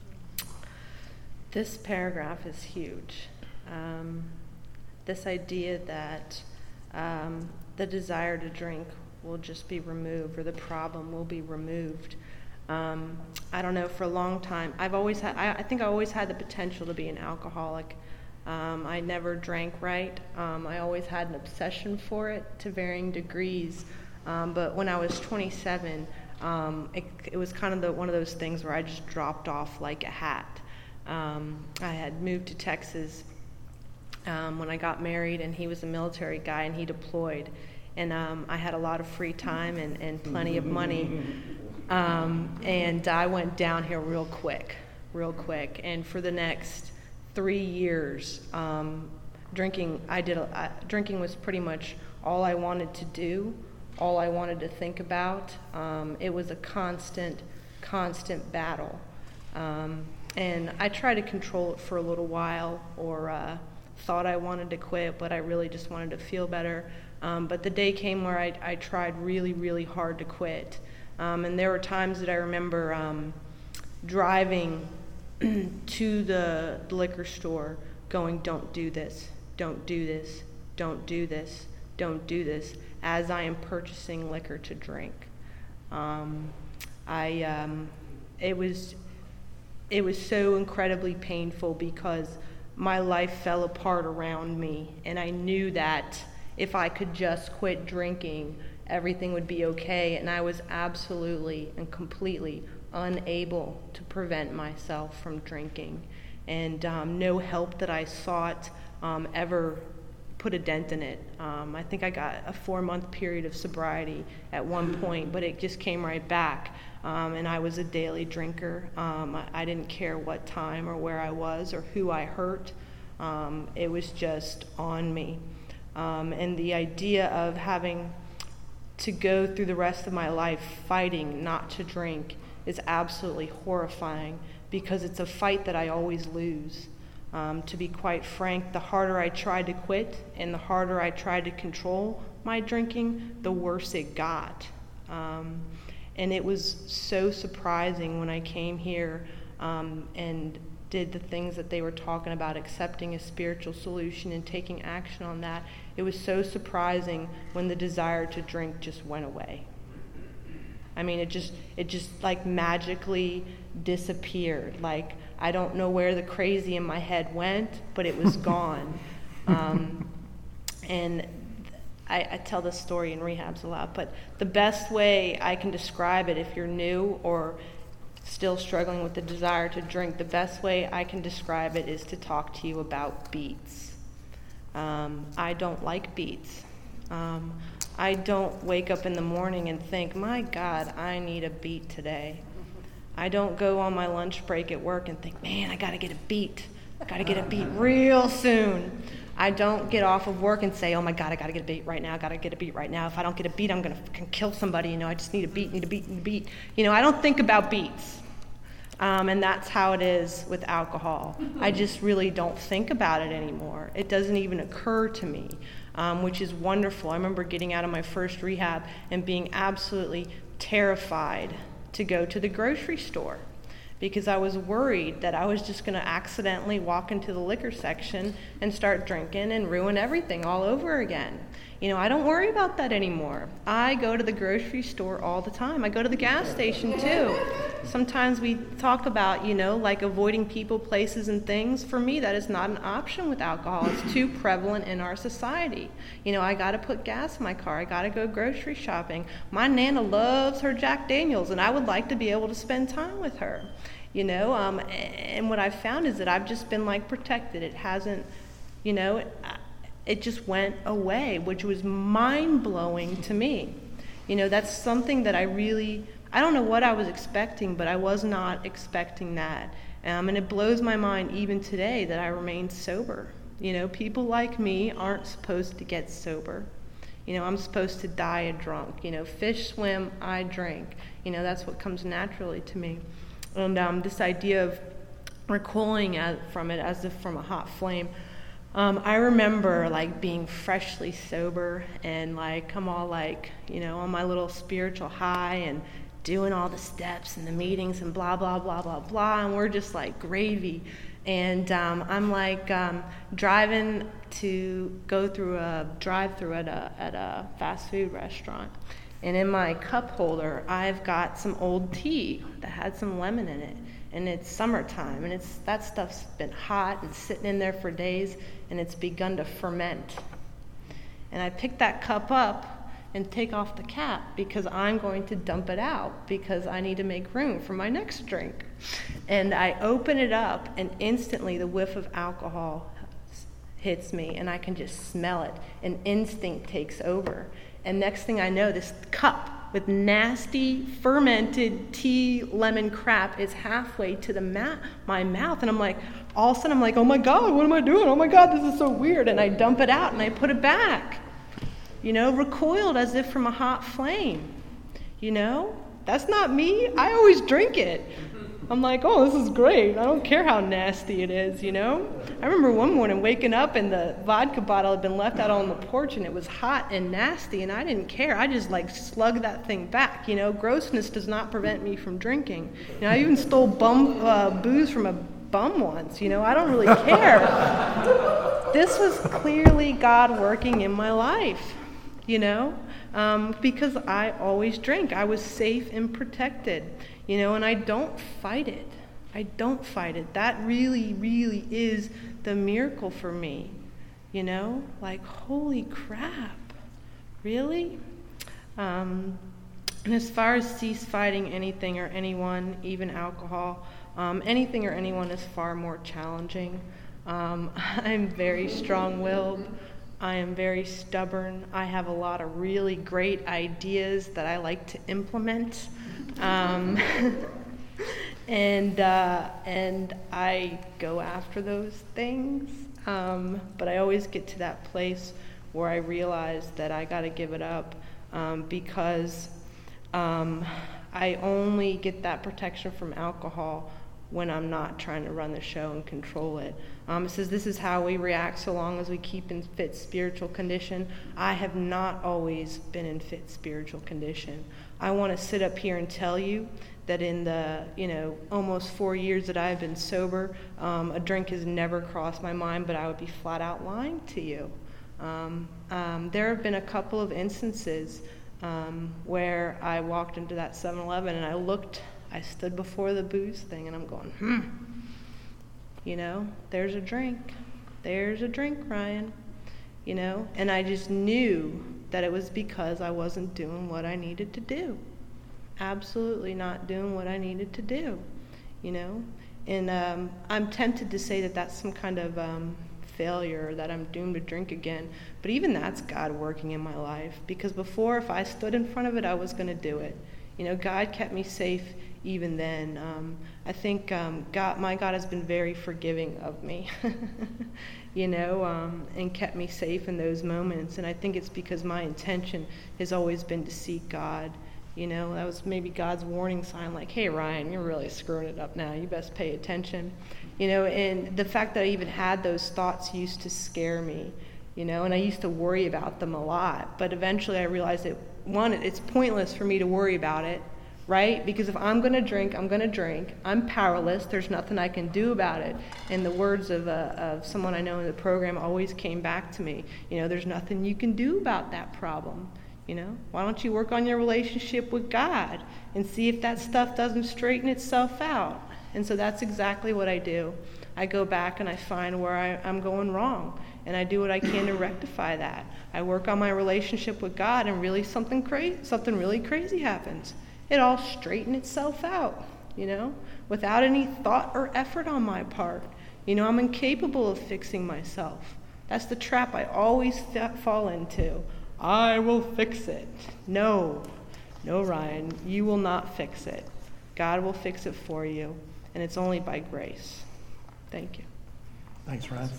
[SPEAKER 4] This paragraph is huge. Um, this idea that um, the desire to drink will just be removed, or the problem will be removed. Um, I don't know, for a long time, I've always had, I, I think I always had the potential to be an alcoholic. Um, I never drank right. Um, I always had an obsession for it to varying degrees. Um, but when I was twenty-seven, um, it, it was kind of the, one of those things where I just dropped off like a hat. Um, I had moved to Texas um, when I got married, and he was a military guy, and he deployed. And um, I had a lot of free time and, and plenty of money. Um, and I went downhill real quick, real quick. And for the next three years, um, drinking, I did. A, I, drinking was pretty much all I wanted to do, all I wanted to think about. Um, it was a constant, constant battle. Um, and I tried to control it for a little while, or uh, thought I wanted to quit, but I really just wanted to feel better. Um, but the day came where I, I tried really, really hard to quit. Um, and there were times that I remember um, driving to the liquor store going, don't do this, don't do this, don't do this, don't do this, as I am purchasing liquor to drink. Um, I, um, it was, it was so incredibly painful because my life fell apart around me, and I knew that if I could just quit drinking, everything would be okay, and I was absolutely and completely unable to prevent myself from drinking. And um, no help that I sought um, ever put a dent in it. Um, I think I got a four-month period of sobriety at one point, but it just came right back. Um, and I was a daily drinker. Um, I, I didn't care what time or where I was or who I hurt. Um, it was just on me. Um, and the idea of having to go through the rest of my life fighting not to drink is absolutely horrifying, because it's a fight that I always lose. Um, to be quite frank, the harder I tried to quit and the harder I tried to control my drinking, the worse it got. Um, and it was so surprising when I came here um, and did the things that they were talking about, accepting a spiritual solution and taking action on that. It was so surprising when the desire to drink just went away. I mean, it just, it just like magically disappeared. Like, I don't know where the crazy in my head went, but it was gone. Um, and I, I tell this story in rehabs a lot, but the best way I can describe it, if you're new or still struggling with the desire to drink, the best way I can describe it is to talk to you about beets. Um, I don't like beets. Um, I don't wake up in the morning and think, my God, I need a beet today. I don't go on my lunch break at work and think, man, I got to get a beet. I got to get a beet real soon. I don't get off of work and say, oh my God, I got to get a beet right now. I got to get a beet right now. If I don't get a beet, I'm going to kill somebody. You know, I just need a beet, need a beet, need a beet. You know, I don't think about beets. Um, and that's how it is with alcohol. I just really don't think about it anymore. It doesn't even occur to me, um, which is wonderful. I remember getting out of my first rehab and being absolutely terrified to go to the grocery store, because I was worried that I was just going to accidentally walk into the liquor section and start drinking and ruin everything all over again. You know, I don't worry about that anymore. I go to the grocery store all the time. I go to the gas station too. Sometimes we talk about, you know, like avoiding people, places, and things. For me, that is not an option with alcohol. It's too prevalent in our society. You know, I got to put gas in my car. I got to go grocery shopping. My Nana loves her Jack Daniels, and I would like to be able to spend time with her. You know, um, and what I've found is that I've just been like protected. It hasn't, you know, it, it just went away, which was mind-blowing to me. You know, that's something that I really, I don't know what I was expecting, but I was not expecting that. Um, and it blows my mind even today that I remain sober. You know, people like me aren't supposed to get sober. You know, I'm supposed to die a drunk. You know, fish swim, I drink. You know, that's what comes naturally to me. And um, this idea of recoiling at, from it as if from a hot flame, um, I remember like being freshly sober and like I'm all like, you know, on my little spiritual high and doing all the steps and the meetings and blah, blah, blah, blah, blah, and we're just like gravy. And um, I'm like um, driving to go through a drive-through at a at a fast food restaurant. And in my cup holder, I've got some old tea that had some lemon in it. And it's summertime, and it's that stuff's been hot and sitting in there for days, and it's begun to ferment. And I pick that cup up and take off the cap because I'm going to dump it out because I need to make room for my next drink. And I open it up, and instantly the whiff of alcohol hits me, and I can just smell it, and instinct takes over. And next thing I know, this cup with nasty fermented tea lemon crap is halfway to the ma- my mouth, and I'm like, all of a sudden I'm like, oh my God, what am I doing? Oh my God, this is so weird. And I dump it out and I put it back, you know, recoiled as if from a hot flame. You know, that's not me. I always drink it. I'm like, oh, this is great. I don't care how nasty it is, you know? I remember one morning waking up and the vodka bottle had been left out on the porch and it was hot and nasty and I didn't care. I just like slugged that thing back, you know? Grossness does not prevent me from drinking. You know, I even stole bum, uh, booze from a bum once, you know? I don't really care. This was clearly God working in my life, you know? Um, because I always drink. I was safe and protected. You know, and I don't fight it. I don't fight it. That really, really is the miracle for me. You know, like, holy crap, really? Um, and as far as cease fighting anything or anyone, even alcohol, um, anything or anyone is far more challenging. Um, I'm very strong-willed. I am very stubborn. I have a lot of really great ideas that I like to implement. Um, and uh, and I go after those things. Um, but I always get to that place where I realize that I got to give it up um, because um, I only get that protection from alcohol when I'm not trying to run the show and control it. Um, it says this is how we react so long as we keep in fit spiritual condition. I have not always been in fit spiritual condition. I want to sit up here and tell you that in the, you know, almost four years that I've been sober, um, a drink has never crossed my mind, but I would be flat out lying to you. Um, um, there have been a couple of instances um, where I walked into that seven eleven and I looked, I stood before the booze thing and I'm going, hmm, you know, there's a drink. There's a drink, Ryan, you know, and I just knew that it was because I wasn't doing what I needed to do. Absolutely not doing what I needed to do, you know. And um, I'm tempted to say that that's some kind of um, failure, that I'm doomed to drink again. But even that's God working in my life. Because before, if I stood in front of it, I was going to do it. You know, God kept me safe even then. Um, I think um, God, my God has been very forgiving of me, you know, um, and kept me safe in those moments. And I think it's because my intention has always been to seek God. You know, that was maybe God's warning sign, like, hey, Ryan, you're really screwing it up now. You best pay attention. You know, and the fact that I even had those thoughts used to scare me, you know, and I used to worry about them a lot. But eventually I realized that, one, it's pointless for me to worry about it, right? Because if I'm going to drink, I'm going to drink. I'm powerless. There's nothing I can do about it. And the words of, uh, of someone I know in the program always came back to me. You know, there's nothing you can do about that problem. You know, why don't you work on your relationship with God and see if that stuff doesn't straighten itself out? And so that's exactly what I do. I go back and I find where I, I'm going wrong, and I do what I can to rectify that. I work on my relationship with God, and really something crazy, something really crazy happens. It all straightened itself out, you know, without any thought or effort on my part. You know, I'm incapable of fixing myself. That's the trap I always f- fall into. I will fix it. No, no, Ryan, you will not fix it. God will fix it for you, and it's only by grace. Thank you.
[SPEAKER 1] Thanks, Ryan.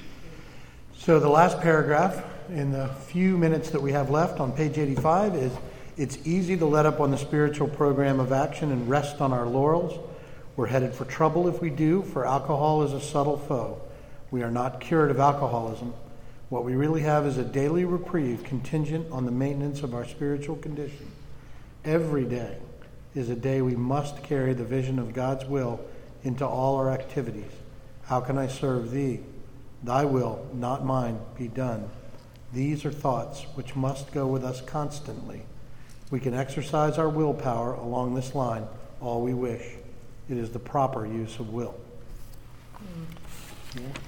[SPEAKER 1] So the last paragraph in the few minutes that we have left on page eighty-five is, it's easy to let up on the spiritual program of action and rest on our laurels. We're headed for trouble if we do, for alcohol is a subtle foe. We are not cured of alcoholism. What we really have is a daily reprieve contingent on the maintenance of our spiritual condition. Every day is a day we must carry the vision of God's will into all our activities. How can I serve thee? Thy will, not mine, be done. These are thoughts which must go with us constantly. We can exercise our willpower along this line all we wish. It is the proper use of will. Mm. Yeah.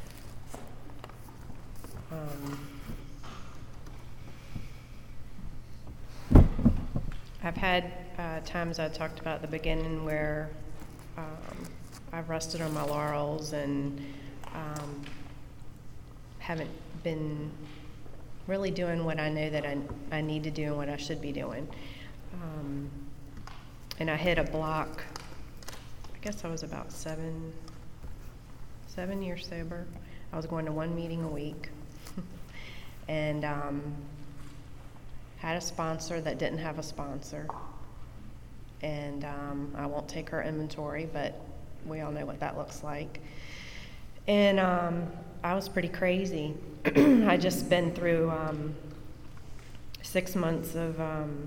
[SPEAKER 3] Um, I've had uh, times I talked about at the beginning where um, I've rested on my laurels and um, haven't been really doing what I know that I, I need to do and what I should be doing. Um, and I hit a block, I guess I was about seven, seven years sober. I was going to one meeting a week. And um, had a sponsor that didn't have a sponsor. And um, I won't take her inventory, but we all know what that looks like. And um, I was pretty crazy. I just been through um, six months of um,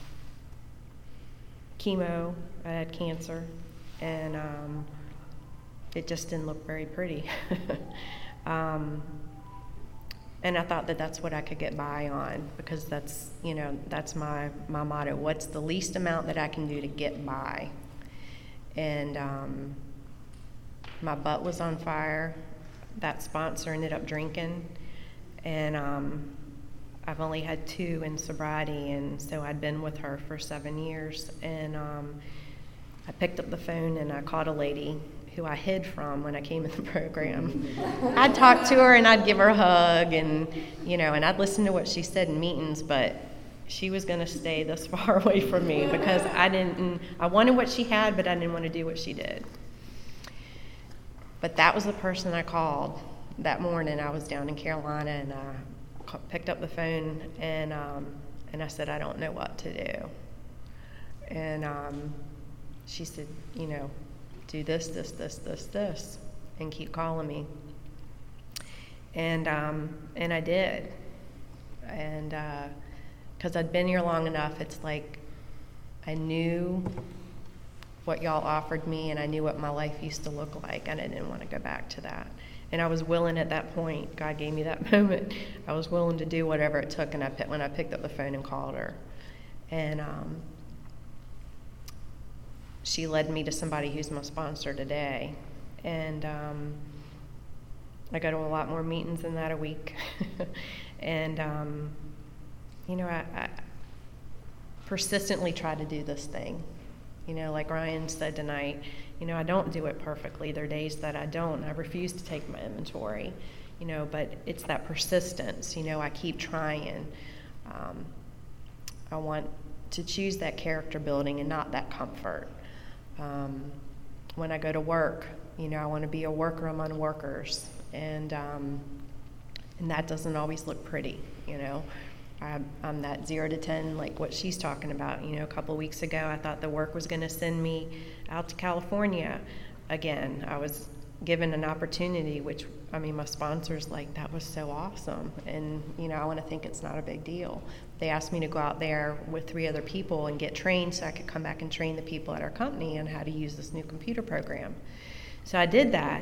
[SPEAKER 3] chemo. I had cancer, and um, it just didn't look very pretty. um, And I thought that that's what I could get by on, because that's, you know, that's my, my motto. What's the least amount that I can do to get by? and um, my butt was on fire. That sponsor ended up drinking, and um, I've only had two in sobriety, and so I'd been with her for seven years. And um, I picked up the phone and I called a lady who I hid from when I came in the program. I'd talk to her and I'd give her a hug, and you know, and I'd listen to what she said in meetings, but she was going to stay this far away from me because I didn't. I wanted what she had, but I didn't want to do what she did. But that was the person I called that morning. I was down in Carolina, and I picked up the phone, and um, and I said, I don't know what to do. And um, she said, you know, do this, this, this, this, this, and keep calling me. And um, and I did. And because uh, I'd been here long enough, it's like I knew what y'all offered me, and I knew what my life used to look like, and I didn't want to go back to that. And I was willing at that point. God gave me that moment. I was willing to do whatever it took, and I when I picked up the phone and called her. And um, she led me to somebody who's my sponsor today. And um, I go to a lot more meetings than that a week. and, um, you know, I, I persistently try to do this thing. You know, like Ryan said tonight, you know, I don't do it perfectly. There are days that I don't. I refuse to take my inventory, you know, but it's that persistence. You know, I keep trying. Um, I want to choose that character building and not that comfort. Um, when I go to work, you know, I want to be a worker among workers, and um, and that doesn't always look pretty, you know. I, I'm that zero to ten, like what she's talking about. You know, a couple of weeks ago, I thought the work was going to send me out to California again. I was given an opportunity, which, I mean, my sponsor's like, that was so awesome. And, you know, I want to think it's not a big deal. They asked me to go out there with three other people and get trained so I could come back and train the people at our company on how to use this new computer program. So I did that.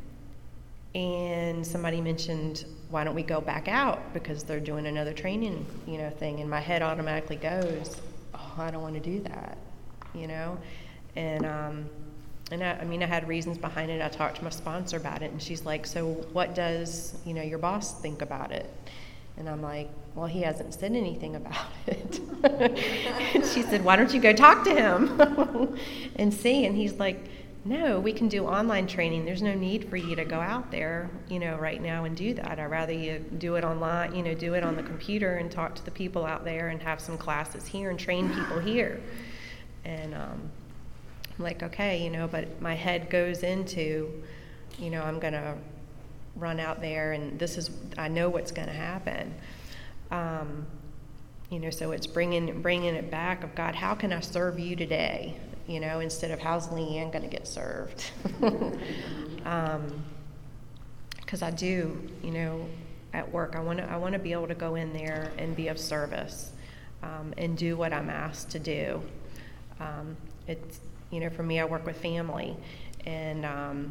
[SPEAKER 3] And somebody mentioned, why don't we go back out, because they're doing another training, you know, thing. And my head automatically goes, oh, I don't want to do that, you know. And um, and I, I mean, I had reasons behind it. I talked to my sponsor about it, and she's like, so what does, you know, your boss think about it? And I'm like, well, he hasn't said anything about it. And she said, why don't you go talk to him and see? And he's like, no, we can do online training. There's no need for you to go out there, you know, right now and do that. I'd rather you do it online, you know, do it on the computer and talk to the people out there and have some classes here and train people here. And um, I'm like, okay, you know, but my head goes into, you know, I'm going to run out there, and this is, I know what's going to happen. Um, you know, so it's bringing bringing it back of, God, how can I serve you today? You know, instead of how's Leanne going to get served? um, because I do, you know, at work, I want to I want to be able to go in there and be of service, um, and do what I'm asked to do. Um, it's, you know, for me, I work with family, and um,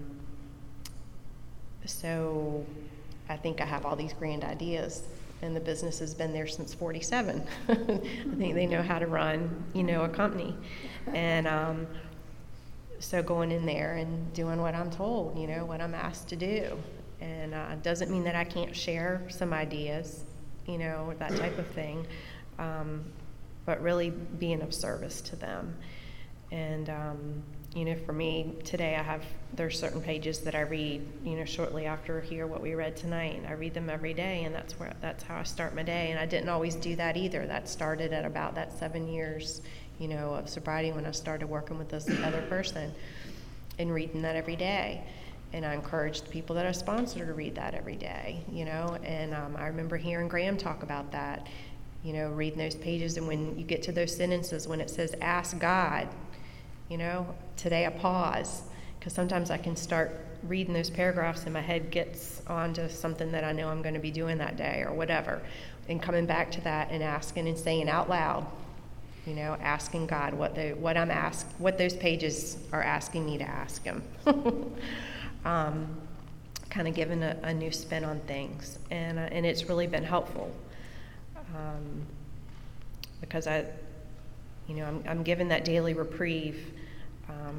[SPEAKER 3] so I think I have all these grand ideas. And the business has been there since forty-seven. I think they know how to run, you know, a company. And um, so going in there and doing what I'm told, you know, what I'm asked to do. And uh, it doesn't mean that I can't share some ideas, you know, that type of thing, um, but really being of service to them. And, um, you know, for me today, I have, there's certain pages that I read, you know, shortly after hear what we read tonight. And I read them every day, and that's where, that's how I start my day. And I didn't always do that either. That started at about that seven years, you know, of sobriety when I started working with this other person and reading that every day. And I encouraged the people that I sponsor to read that every day, you know. And um, I remember hearing Graham talk about that, you know, reading those pages. And when you get to those sentences, when it says, ask God, you know, today I pause, because sometimes I can start reading those paragraphs and my head gets onto something that I know I'm going to be doing that day or whatever, and coming back to that and asking and saying out loud, you know, asking God what the what I'm ask what those pages are asking me to ask Him, um, kind of giving a, a new spin on things, and uh, and it's really been helpful, um, because I, you know, I'm I'm given that daily reprieve. Um,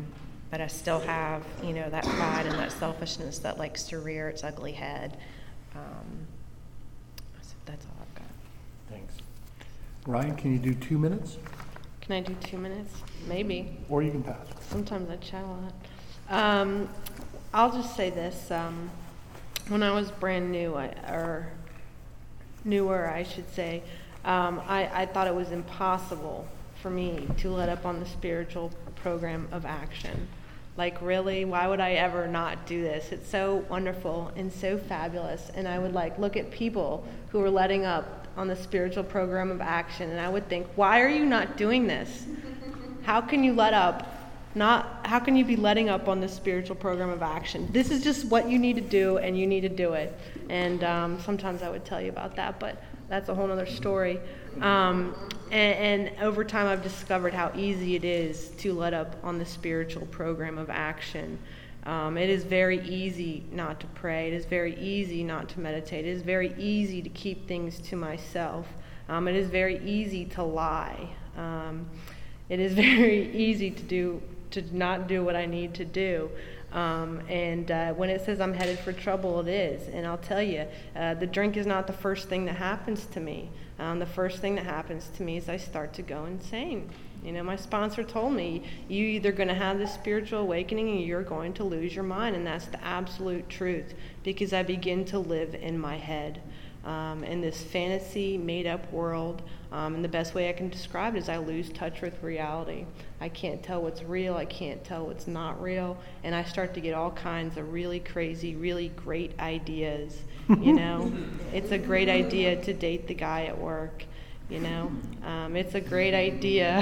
[SPEAKER 3] but I still have, you know, that pride and that selfishness that likes to rear its ugly head. Um, so that's all I've got.
[SPEAKER 1] Thanks. Ryan, can you do two minutes?
[SPEAKER 4] Can I do two minutes? Maybe.
[SPEAKER 1] Or you can pass.
[SPEAKER 4] Sometimes I chat a lot. Um, I'll just say this. Um, when I was brand new, I, or newer, I should say, um, I, I thought it was impossible for me to let up on the spiritual program of action. Like, really, why would I ever not do this? It's so wonderful and so fabulous. And I would like look at people who were letting up on the spiritual program of action, and I would think, why are you not doing this? How can you let up? Not how can you be letting up on the spiritual program of action? This is just what you need to do, and you need to do it. And um, sometimes I would tell you about that, but that's a whole other story. Um, and, and over time, I've discovered how easy it is to let up on the spiritual program of action. Um, it is very easy not to pray. It is very easy not to meditate. It is very easy to keep things to myself. Um, it is very easy to lie. Um, it is very easy to do to not do what I need to do. Um, and uh, when it says I'm headed for trouble, it is. And I'll tell you, uh, the drink is not the first thing that happens to me. Um, the first thing that happens to me is I start to go insane. You know, my sponsor told me, you're either going to have this spiritual awakening or you're going to lose your mind. And that's the absolute truth, because I begin to live in my head. Um, in this fantasy, made-up world, um, and the best way I can describe it is I lose touch with reality. I can't tell what's real, I can't tell what's not real, and I start to get all kinds of really crazy, really great ideas, you know? It's a great idea to date the guy at work, you know? Um, it's a great idea.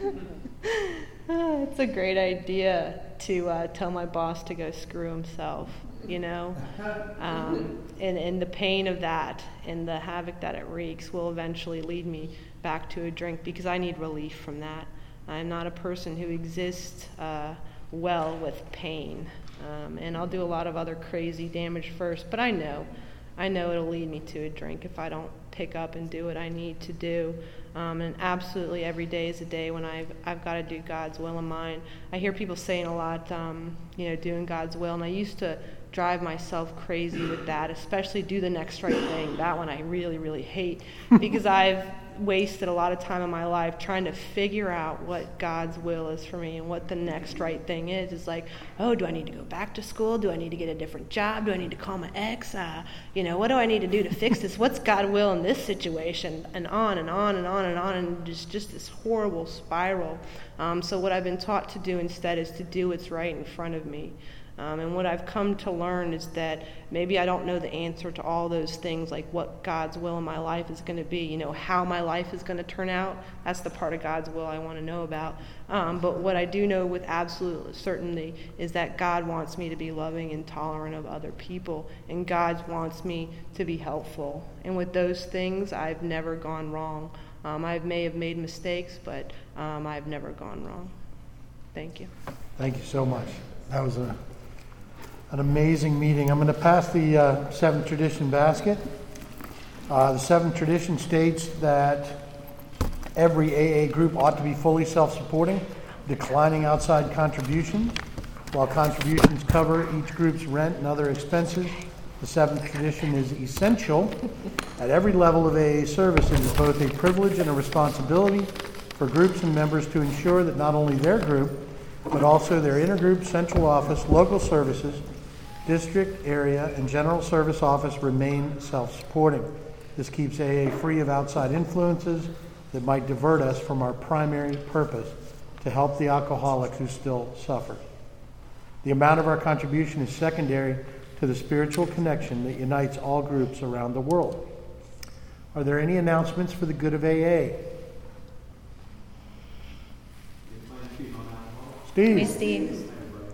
[SPEAKER 4] It's a great idea to uh, tell my boss to go screw himself, you know? Um, and, and the pain of that and the havoc that it wreaks will eventually lead me back to a drink, because I need relief from that. I'm not a person who exists uh, well with pain. Um, and I'll do a lot of other crazy damage first, but I know, I know it'll lead me to a drink if I don't pick up and do what I need to do. Um, and absolutely every day is a day when I've I've got to do God's will and mine. I hear people saying a lot, um, you know, doing God's will, and I used to drive myself crazy with that, especially do the next right thing. That one I really, really hate, because I've wasted a lot of time in my life trying to figure out what God's will is for me and what the next right thing is. It's like, oh, do I need to go back to school? Do I need to get a different job? Do I need to call my ex? Uh, you know, what do I need to do to fix this? What's God's will in this situation? And on and on and on and on, and just, just this horrible spiral. Um, so what I've been taught to do instead is to do what's right in front of me. Um, and what I've come to learn is that maybe I don't know the answer to all those things, like what God's will in my life is going to be, you know, how my life is going to turn out. That's the part of God's will I want to know about. Um, but what I do know with absolute certainty is that God wants me to be loving and tolerant of other people, and God wants me to be helpful. And with those things, I've never gone wrong. Um, I may have made mistakes, but um, I've never gone wrong. Thank you.
[SPEAKER 1] Thank you so much. That was a An amazing meeting. I'm going to pass the uh, seventh tradition basket. Uh, the seventh tradition states that every A A group ought to be fully self-supporting, declining outside contributions. While contributions cover each group's rent and other expenses, the seventh tradition is essential at every level of A A service. It is both a privilege and a responsibility for groups and members to ensure that not only their group, but also their intergroup, central office, local services, district, area, and general service office remain self-supporting. This keeps A A free of outside influences that might divert us from our primary purpose, to help the alcoholic who still suffers. The amount of our contribution is secondary to the spiritual connection that unites all groups around the world. Are there any announcements for the good of A A? Steve.
[SPEAKER 3] Hey, Steve.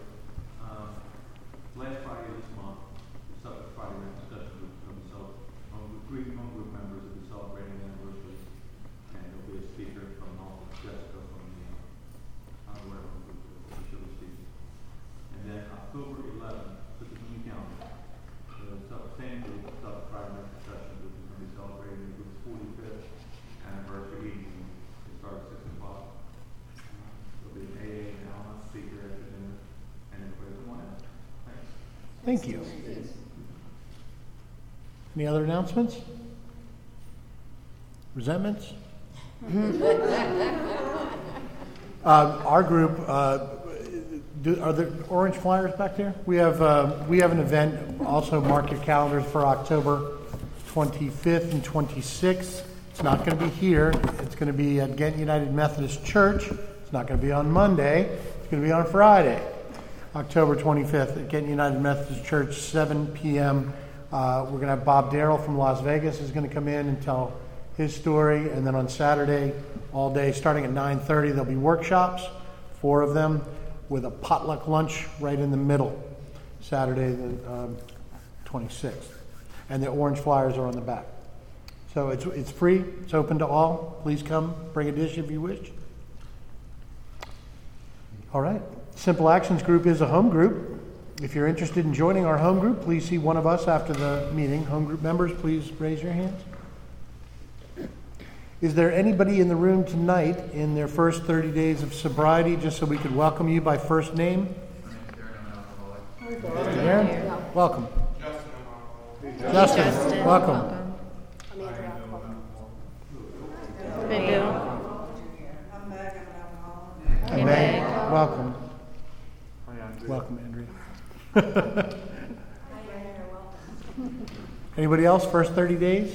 [SPEAKER 5] Last Friday of this month, the Suffolk Friday night discussion group is going to be cel- home group, three home group members will be celebrating the anniversary, and there'll be a speaker from also Jessica from the uh, I don't know where home group is, she'll be speaking. And then October eleventh, this is in the calendar, the Suffolk- same group, the Suffolk Friday night discussion group is going to be celebrating the group's forty-fifth anniversary evening. It starts at six o'clock. There'll be an A A and Alma speaker at the dinner.
[SPEAKER 1] Thank you. Any other announcements? Resentments? uh, our group, uh, do, are there orange flyers back there? We have uh, we have an event. Also, mark your calendars for October twenty-fifth and twenty-sixth. It's not going to be here. It's going to be at Ghent United Methodist Church. It's not going to be on Monday. It's going to be on Friday, October twenty-fifth at Ghent United Methodist Church, seven p.m. Uh, we're going to have Bob Darrell from Las Vegas is going to come in and tell his story. And then on Saturday, all day, starting at nine thirty, there'll be workshops, four of them, with a potluck lunch right in the middle, Saturday the um, twenty-sixth. And the orange flyers are on the back. So it's it's free. It's open to all. Please come. Bring a dish if you wish. All right. Simple Actions Group is a home group. If you're interested in joining our home group, please see one of us after the meeting. Home group members, please raise your hands. Is there anybody in the room tonight in their first thirty days of sobriety, just so we could welcome you by first name? Mister Aaron, welcome. Justin, Justin,
[SPEAKER 3] Justin,
[SPEAKER 1] welcome.
[SPEAKER 3] Big Bill.
[SPEAKER 1] And Meg, welcome. Welcome, Andrea. Anybody else, first thirty days?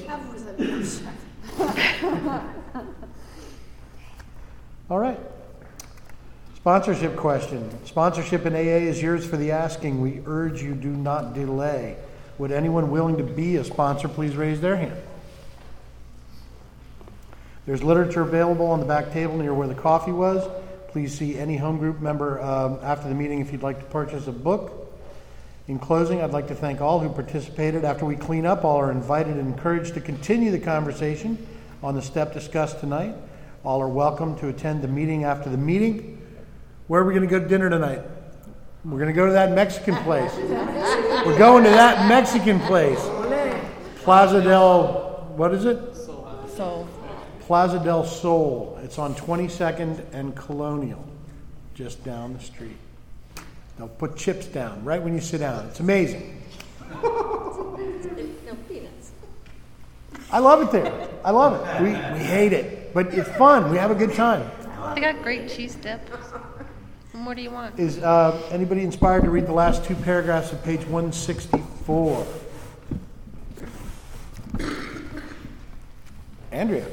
[SPEAKER 1] All right. Sponsorship question. Sponsorship in A A is yours for the asking. We urge you do not delay. Would anyone willing to be a sponsor please raise their hand? There's literature available on the back table near where the coffee was. Please see any home group member um, after the meeting if you'd like to purchase a book. In closing, I'd like to thank all who participated. After we clean up, all are invited and encouraged to continue the conversation on the step discussed tonight. All are welcome to attend the meeting after the meeting. Where are we going to go to dinner tonight? We're going to go to that Mexican place. We're going to that Mexican place. Plaza del, what is it?
[SPEAKER 3] Soul.
[SPEAKER 1] Plaza del Sol. It's on twenty-second and Colonial, just down the street. They'll put chips down right when you sit down. It's amazing.
[SPEAKER 2] No peanuts.
[SPEAKER 1] I love it there. I love it. We we hate it, but it's fun. We have a good time.
[SPEAKER 4] They got great cheese dip. What more do you want?
[SPEAKER 1] Is uh, anybody inspired to read the last two paragraphs of page one sixty-four? Andrea.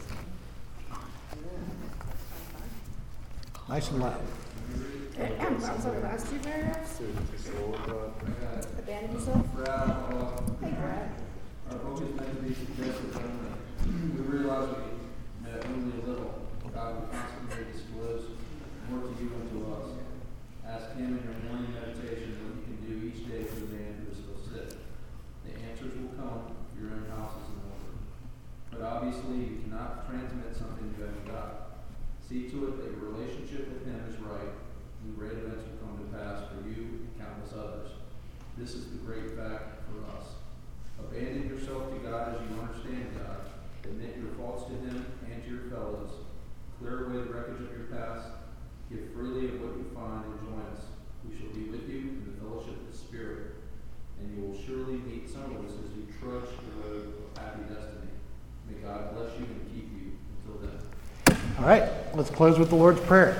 [SPEAKER 1] Nice and loud.
[SPEAKER 2] So the last two paragraphs? Abandon yourself? Hey, Brad.
[SPEAKER 6] Our focus meant to be suggested only. We realize we met only a little. God will constantly disclose more to you and to us. Ask Him in your morning meditation what you can do each day for the man who is still sick. The answers will come if your own house is in order. But obviously, you cannot transmit something you haven't got. See to it that your relationship with Him is right, and great events will come to pass for you and countless others. This is the great fact for us. Abandon yourself to God as you understand God. Admit your faults to Him and to your fellows. Clear away the wreckage of your past. Give freely of what you find and join us. We shall be with you in the fellowship of the Spirit, and you will surely meet some of us as you trudge the road of happy destiny. May God bless you and keep you until then.
[SPEAKER 1] All right, let's close with the Lord's Prayer.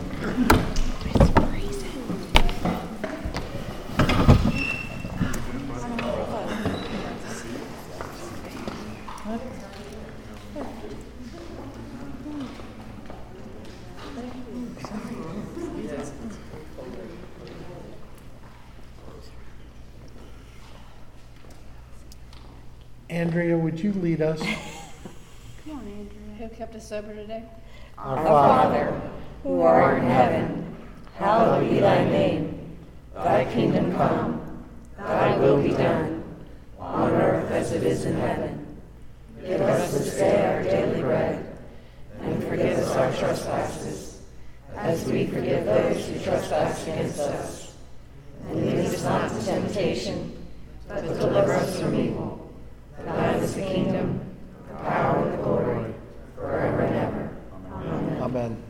[SPEAKER 1] Andrea, would you lead us?
[SPEAKER 2] Come on, Andrea. Who kept us sober today?
[SPEAKER 1] Our
[SPEAKER 7] Our
[SPEAKER 1] Father,
[SPEAKER 7] Father, who art in heaven, hallowed be thy name. Thy kingdom come, thy will be done, on earth as it is in heaven. Give us this day our daily bread, and forgive us our trespasses, as we forgive those who trespass against us. And lead us not into temptation, but deliver us from evil. Thine is the kingdom, the power, and the glory, forever and ever. Amen.
[SPEAKER 1] Amen.